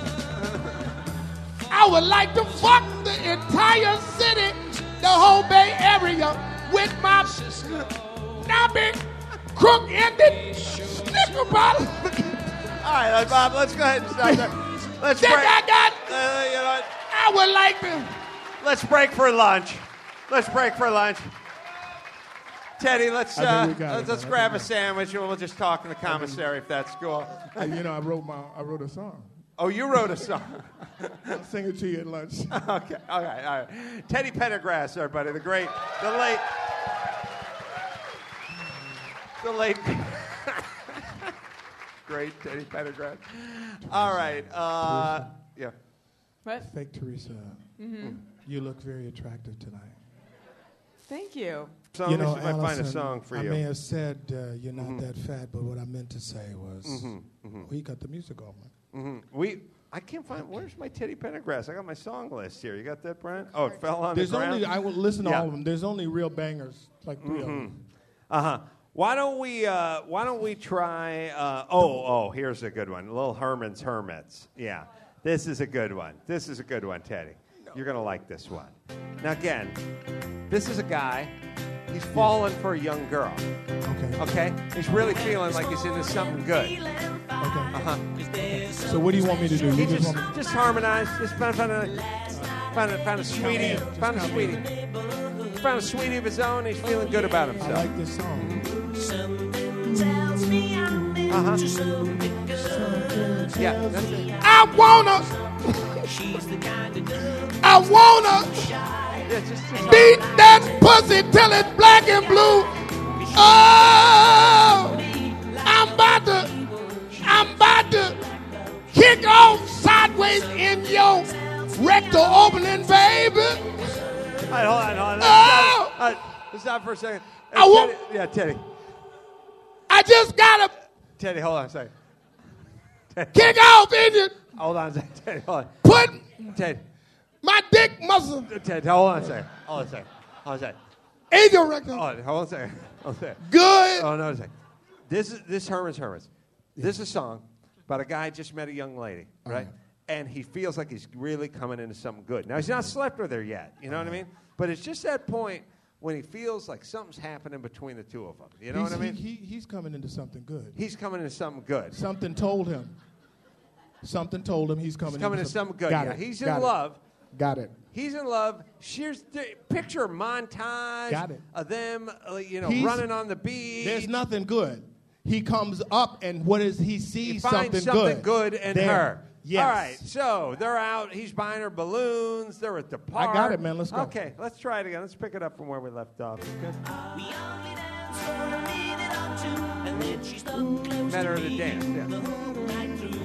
I: I would like to fuck the entire city, the whole Bay Area, with my knobby, crook-ended snicker bottle.
A: All right, Bob, let's go ahead and start there. Let's break. You know what?
I: I would like to.
A: Let's break for lunch. Teddy, let's
O: I think we got it,
A: let's
O: man.
A: grab a sandwich and we'll just talk in the commissary if that's cool.
O: I wrote a song.
A: Oh, you wrote a song.
O: I'll sing it to you at lunch.
A: Okay, all right. Teddy Pendergrass, everybody, the late, great Teddy Pendergrass. All right, yeah.
E: What?
O: Fake Teresa, you look very attractive tonight.
E: Thank you.
A: So I might find a
O: Allison,
A: song for you.
O: I may have said you're not that fat, but what I meant to say was, we cut the music off, man.
A: I can't find. Where's my Teddy Pendergrass? I got my song list here. You got that, Brian? Oh, it fell on the ground.
O: I will listen to all of them. There's only real bangers, like 3 of them.
A: Why don't we try? Here's a good one. Little Herman's Hermits. Yeah, this is a good one. Teddy. You're gonna like this one. Now again, this is a guy. He's fallen for a young girl. Okay. He's really feeling like he's into something good.
O: So what do you want me to do?
A: He just harmonize. Just found a sweetie. Found a sweetie of his own. He's feeling good about himself.
O: I like this song.
A: Yeah, that's it.
I: I wanna beat that pussy till it's black and blue. Oh, I'm about to kick off sideways in your rectal opening, baby.
A: All right, hold on. Let's stop for a second. Teddy.
I: I just gotta
A: Teddy, hold on a second.
I: kick off in you.
A: Hold on a second. Teddy, hold on.
I: Put
A: Teddy.
I: my dick muscle.
A: Teddy, hold on a second.
I: In your rectal.
A: Hold on a second.
I: Good.
A: Oh, no, a second. This Herman's Hermits. This is a song about a guy just met a young lady, right? And he feels like he's really coming into something good. Now, he's not slept with her yet, you know what I mean? But it's just that point when he feels like something's happening between the two of them. You know what I mean?
O: He's coming into something good.
A: He's coming into something good.
O: Something told him he's coming
A: into something good.
O: Got
A: Yeah.
O: it.
A: He's in
O: Got it.
A: love.
O: Got it.
A: He's in love. Picture a montage
O: Got it.
A: of them,
O: He's-
A: running on the beach.
O: There's nothing good. He comes up, and what is he sees
A: finds something good in
O: there.
A: her.
O: Yes.
A: All right, so they're out. He's buying her balloons. They're at the park.
O: I got it, man. Let's go.
A: Okay, let's try it again. Let's pick it up from where we left off. Okay? Met her at a dance, yeah.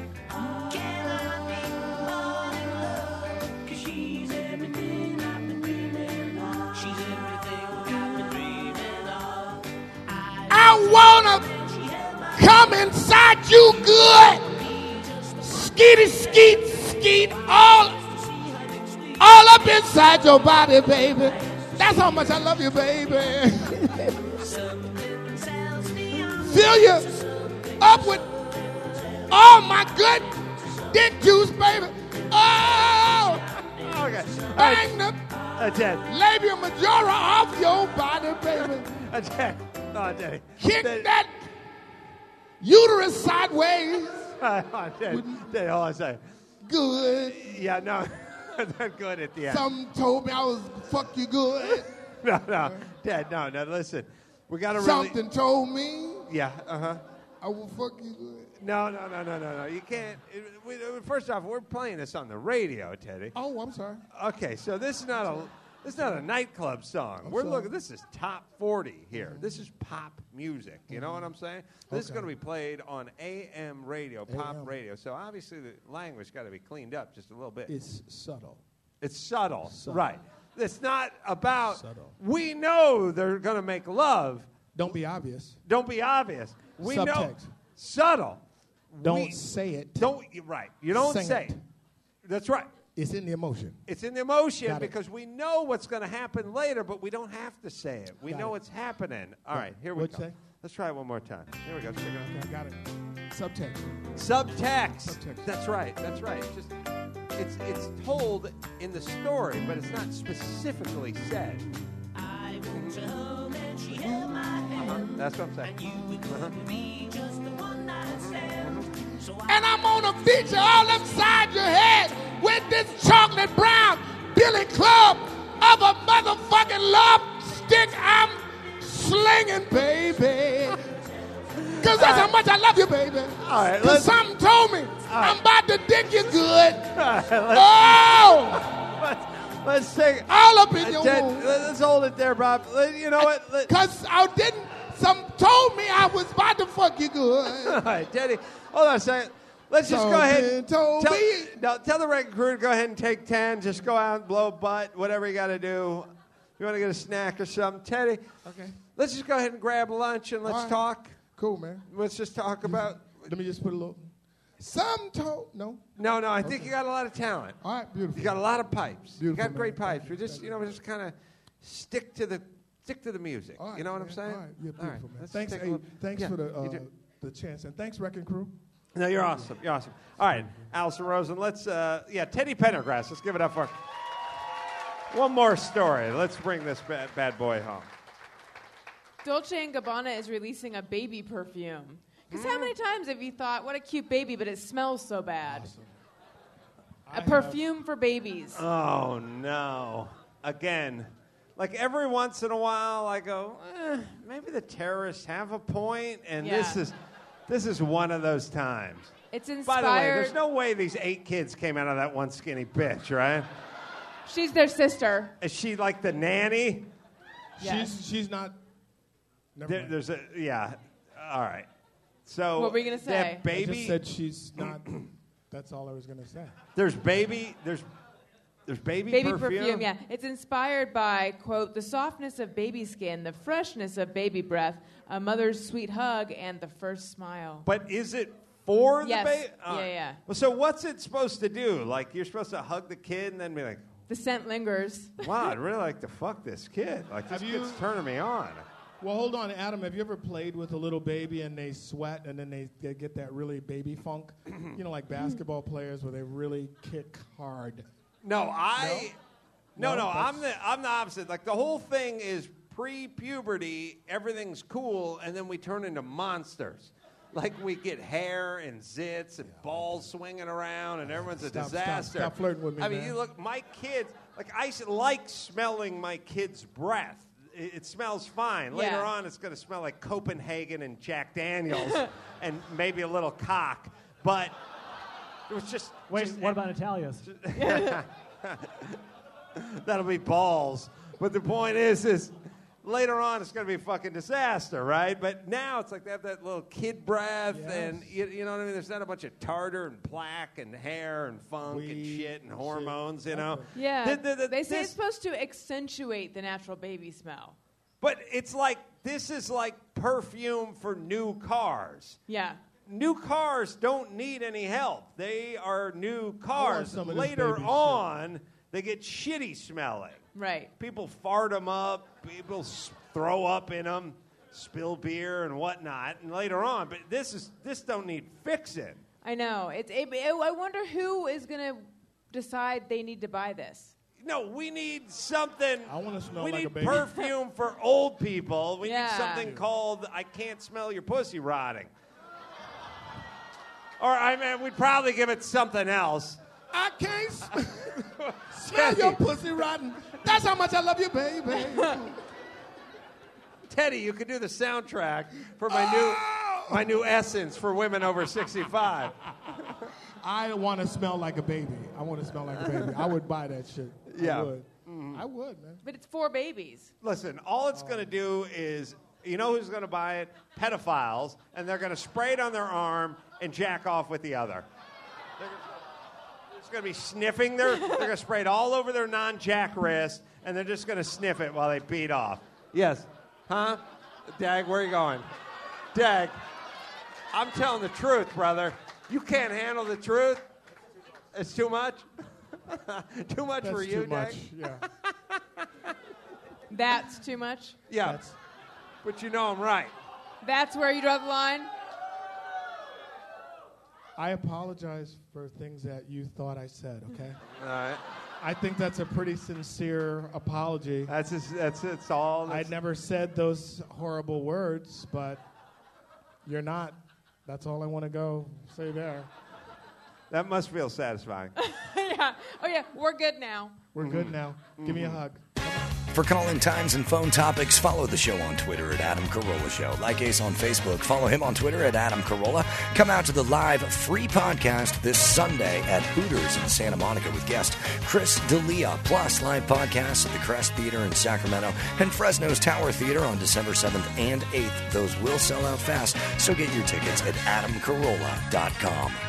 I: I wanna come inside you good. Skeety, skeet, skeet, all up inside your body, baby. That's how much I love you, baby. Fill you up with all my good dick juice, baby. Oh,
A: Okay.
I: bang the labia majora off your body, baby.
A: Daddy.
I: Kick that uterus sideways.
A: Daddy, hold on a second.
I: Good.
A: Yeah, no. Not good at the end.
I: Something told me I was fuck you good.
A: No, Dad, no, listen. We got to really...
I: Something told me
A: Yeah, uh-huh.
I: I will fuck you good.
A: No. You can't... First off, we're playing this on the radio, Teddy.
I: Oh, I'm sorry.
A: Okay, so this is not a nightclub song. This is top 40 here. This is pop music. You know what I'm saying? This is going to be played on AM radio, pop radio. So obviously the language got to be cleaned up just a little bit.
O: It's subtle.
A: It's subtle. Right. It's not about... Subtle. We know they're going to make love.
O: Don't be obvious.
A: Don't be obvious. We know...
O: Subtext.
A: Subtle.
O: Don't say it.
A: Right. You don't say it. That's right.
O: It's in the emotion.
A: It's in the emotion
O: Got it.
A: because we know what's going to happen later, but we don't have to say it. We know it's happening. All right, here we
O: What'd
A: go.
O: you say?
A: Let's try it one more time. Here we go. Check it out.
O: I got it. Subtext.
A: Subtext. That's right. Just it's told in the story, but it's not specifically said. That's what I'm saying.
I: And I'm gonna beat you all upside your head with this chocolate brown billy club of a motherfucking love stick I'm slinging, baby. Cause that's how much I love you, baby.
A: All right,
I: Cause something told me I'm about to dick you good.
A: Let's take
I: all up in your womb.
A: Let's hold it there, Bob. You know what?
I: Cause some told me I was about to fuck you good.
A: All right, Teddy, hold on a second. Let's just go ahead. Tell the record crew to go ahead and take 10. Just go out and blow a butt, whatever you got to do. You want to get a snack or something, Teddy?
I: Okay.
A: Let's just go ahead and grab lunch and let's talk.
I: Cool, man.
A: Let's just talk about.
I: Let me just put a little. Some told. No.
A: I think you got a lot of talent.
I: All right, beautiful.
A: You got a lot of pipes.
I: Beautiful,
A: you got great
I: man.
A: pipes. We just kind of stick to the music.
I: All right,
A: you know what
I: man.
A: I'm saying?
I: All right, you're beautiful, man.
A: Let's
I: Thanks,
A: take a look.
I: thanks
A: Yeah,
I: for
A: you
I: the chance, and thanks, Wrecking Crew.
A: No, you're awesome. You're awesome. All right, Allison Rosen. Let's, Teddy Pendergrass. Let's give it up for one more story. Let's bring this bad boy home.
E: Dolce & Gabbana is releasing a baby perfume. Because how many times have you thought, what a cute baby, but it smells so bad?
O: Awesome.
E: A perfume for babies.
A: Oh, no. Again, like every once in a while, I go, maybe the terrorists have a point, and this is one of those times.
E: It's inspired.
A: By the way, there's no way these 8 kids came out of that one skinny bitch, right?
E: She's their sister.
A: Is she like the nanny?
E: Yes.
O: She's not.
A: There's a all right. So
E: what were you gonna say?
A: That baby.
O: I just said she's not. That's all I was gonna say.
A: There's baby
E: perfume. Yeah, it's inspired by, quote, the softness of baby skin, the freshness of baby breath, a mother's sweet hug, and the first smile.
A: But is it for the
E: Yes.
A: baby?
E: Yeah.
A: Well, so what's it supposed to do? Like you're supposed to hug the kid and then be like,
E: the scent lingers.
A: wow, I'd really like to fuck this kid. Like this kid's turning me on.
O: Well, hold on, Adam. Have you ever played with a little baby and they sweat and then they get that really baby funk? You know, like basketball players where they really kick hard.
A: No, I'm the opposite. Like the whole thing is pre-puberty, everything's cool, and then we turn into monsters. Like we get hair and zits and balls swinging around, and everyone's a disaster.
O: Stop flirting with me,
A: I mean,
O: man.
A: you look, my kids. Like I like smelling my kids' breath. It smells fine. Later on, it's going to smell like Copenhagen and Jack Daniels, and maybe a little cock. But It was just.
F: Wait, what about Natalia's?
A: That'll be balls. But the point is later on it's going to be a fucking disaster, right? But now it's like they have that little kid breath, and you know what I mean? There's not a bunch of tartar and plaque and hair and funk and shit and hormones, you know?
E: Yeah. They say it's supposed to accentuate the natural baby smell.
A: But it's like, this is like perfume for new cars.
E: Yeah.
A: New cars don't need any help. They are new cars.
O: some of this
A: Later
O: baby
A: on, they get shitty smelling.
E: Right.
A: People fart them up. People throw up in them, spill beer and whatnot. And later on, but this don't need fixing.
E: I know. I wonder who is going to decide they need to buy this.
A: No, we need something.
O: I want to smell
A: we
O: like a
A: need
O: baby.
A: perfume for old people. We
E: Yeah.
A: need something called "I Can't Smell Your Pussy Rotting." Or I mean, we'd probably give it something else.
O: I can't smell your pussy rotten. That's how much I love you, baby.
A: Teddy, you could do the soundtrack for my new Essence for women over 65.
O: I want to smell like a baby. I want to smell like a baby. I would buy that shit.
A: Yeah.
O: I would. I would, man.
E: But it's for babies.
A: Listen, all it's going to do is, you know who's going to buy it? Pedophiles, and they're going to spray it on their arm and jack off with the other. It's going to be sniffing. They're going to spray it all over their non-jack wrist, and they're just going to sniff it while they beat off. Yes. Huh? Dag, where are you going? Dag, I'm telling the truth, brother. You can't handle the truth? It's too much? Too much
O: That's
A: for you,
O: too much.
A: Dag?
O: Yeah.
E: That's too much?
A: Yeah. But you know I'm right.
E: That's where you draw the line?
O: I apologize for things that you thought I said, okay?
A: All right.
O: I think that's a pretty sincere apology.
A: That's all.
O: I never said those horrible words, but you're not. That's all I want to go say there.
A: That must feel satisfying.
E: Yeah. Oh, yeah. We're good now.
O: We're good now. Give me a hug.
B: For call-in times and phone topics, follow the show on Twitter at Adam Carolla Show. Like Ace on Facebook. Follow him on Twitter at Adam Carolla. Come out to the live free podcast this Sunday at Hooters in Santa Monica with guest Chris D'Elia. Plus, live podcasts at the Crest Theater in Sacramento and Fresno's Tower Theater on December 7th and 8th. Those will sell out fast, so get your tickets at adamcarolla.com.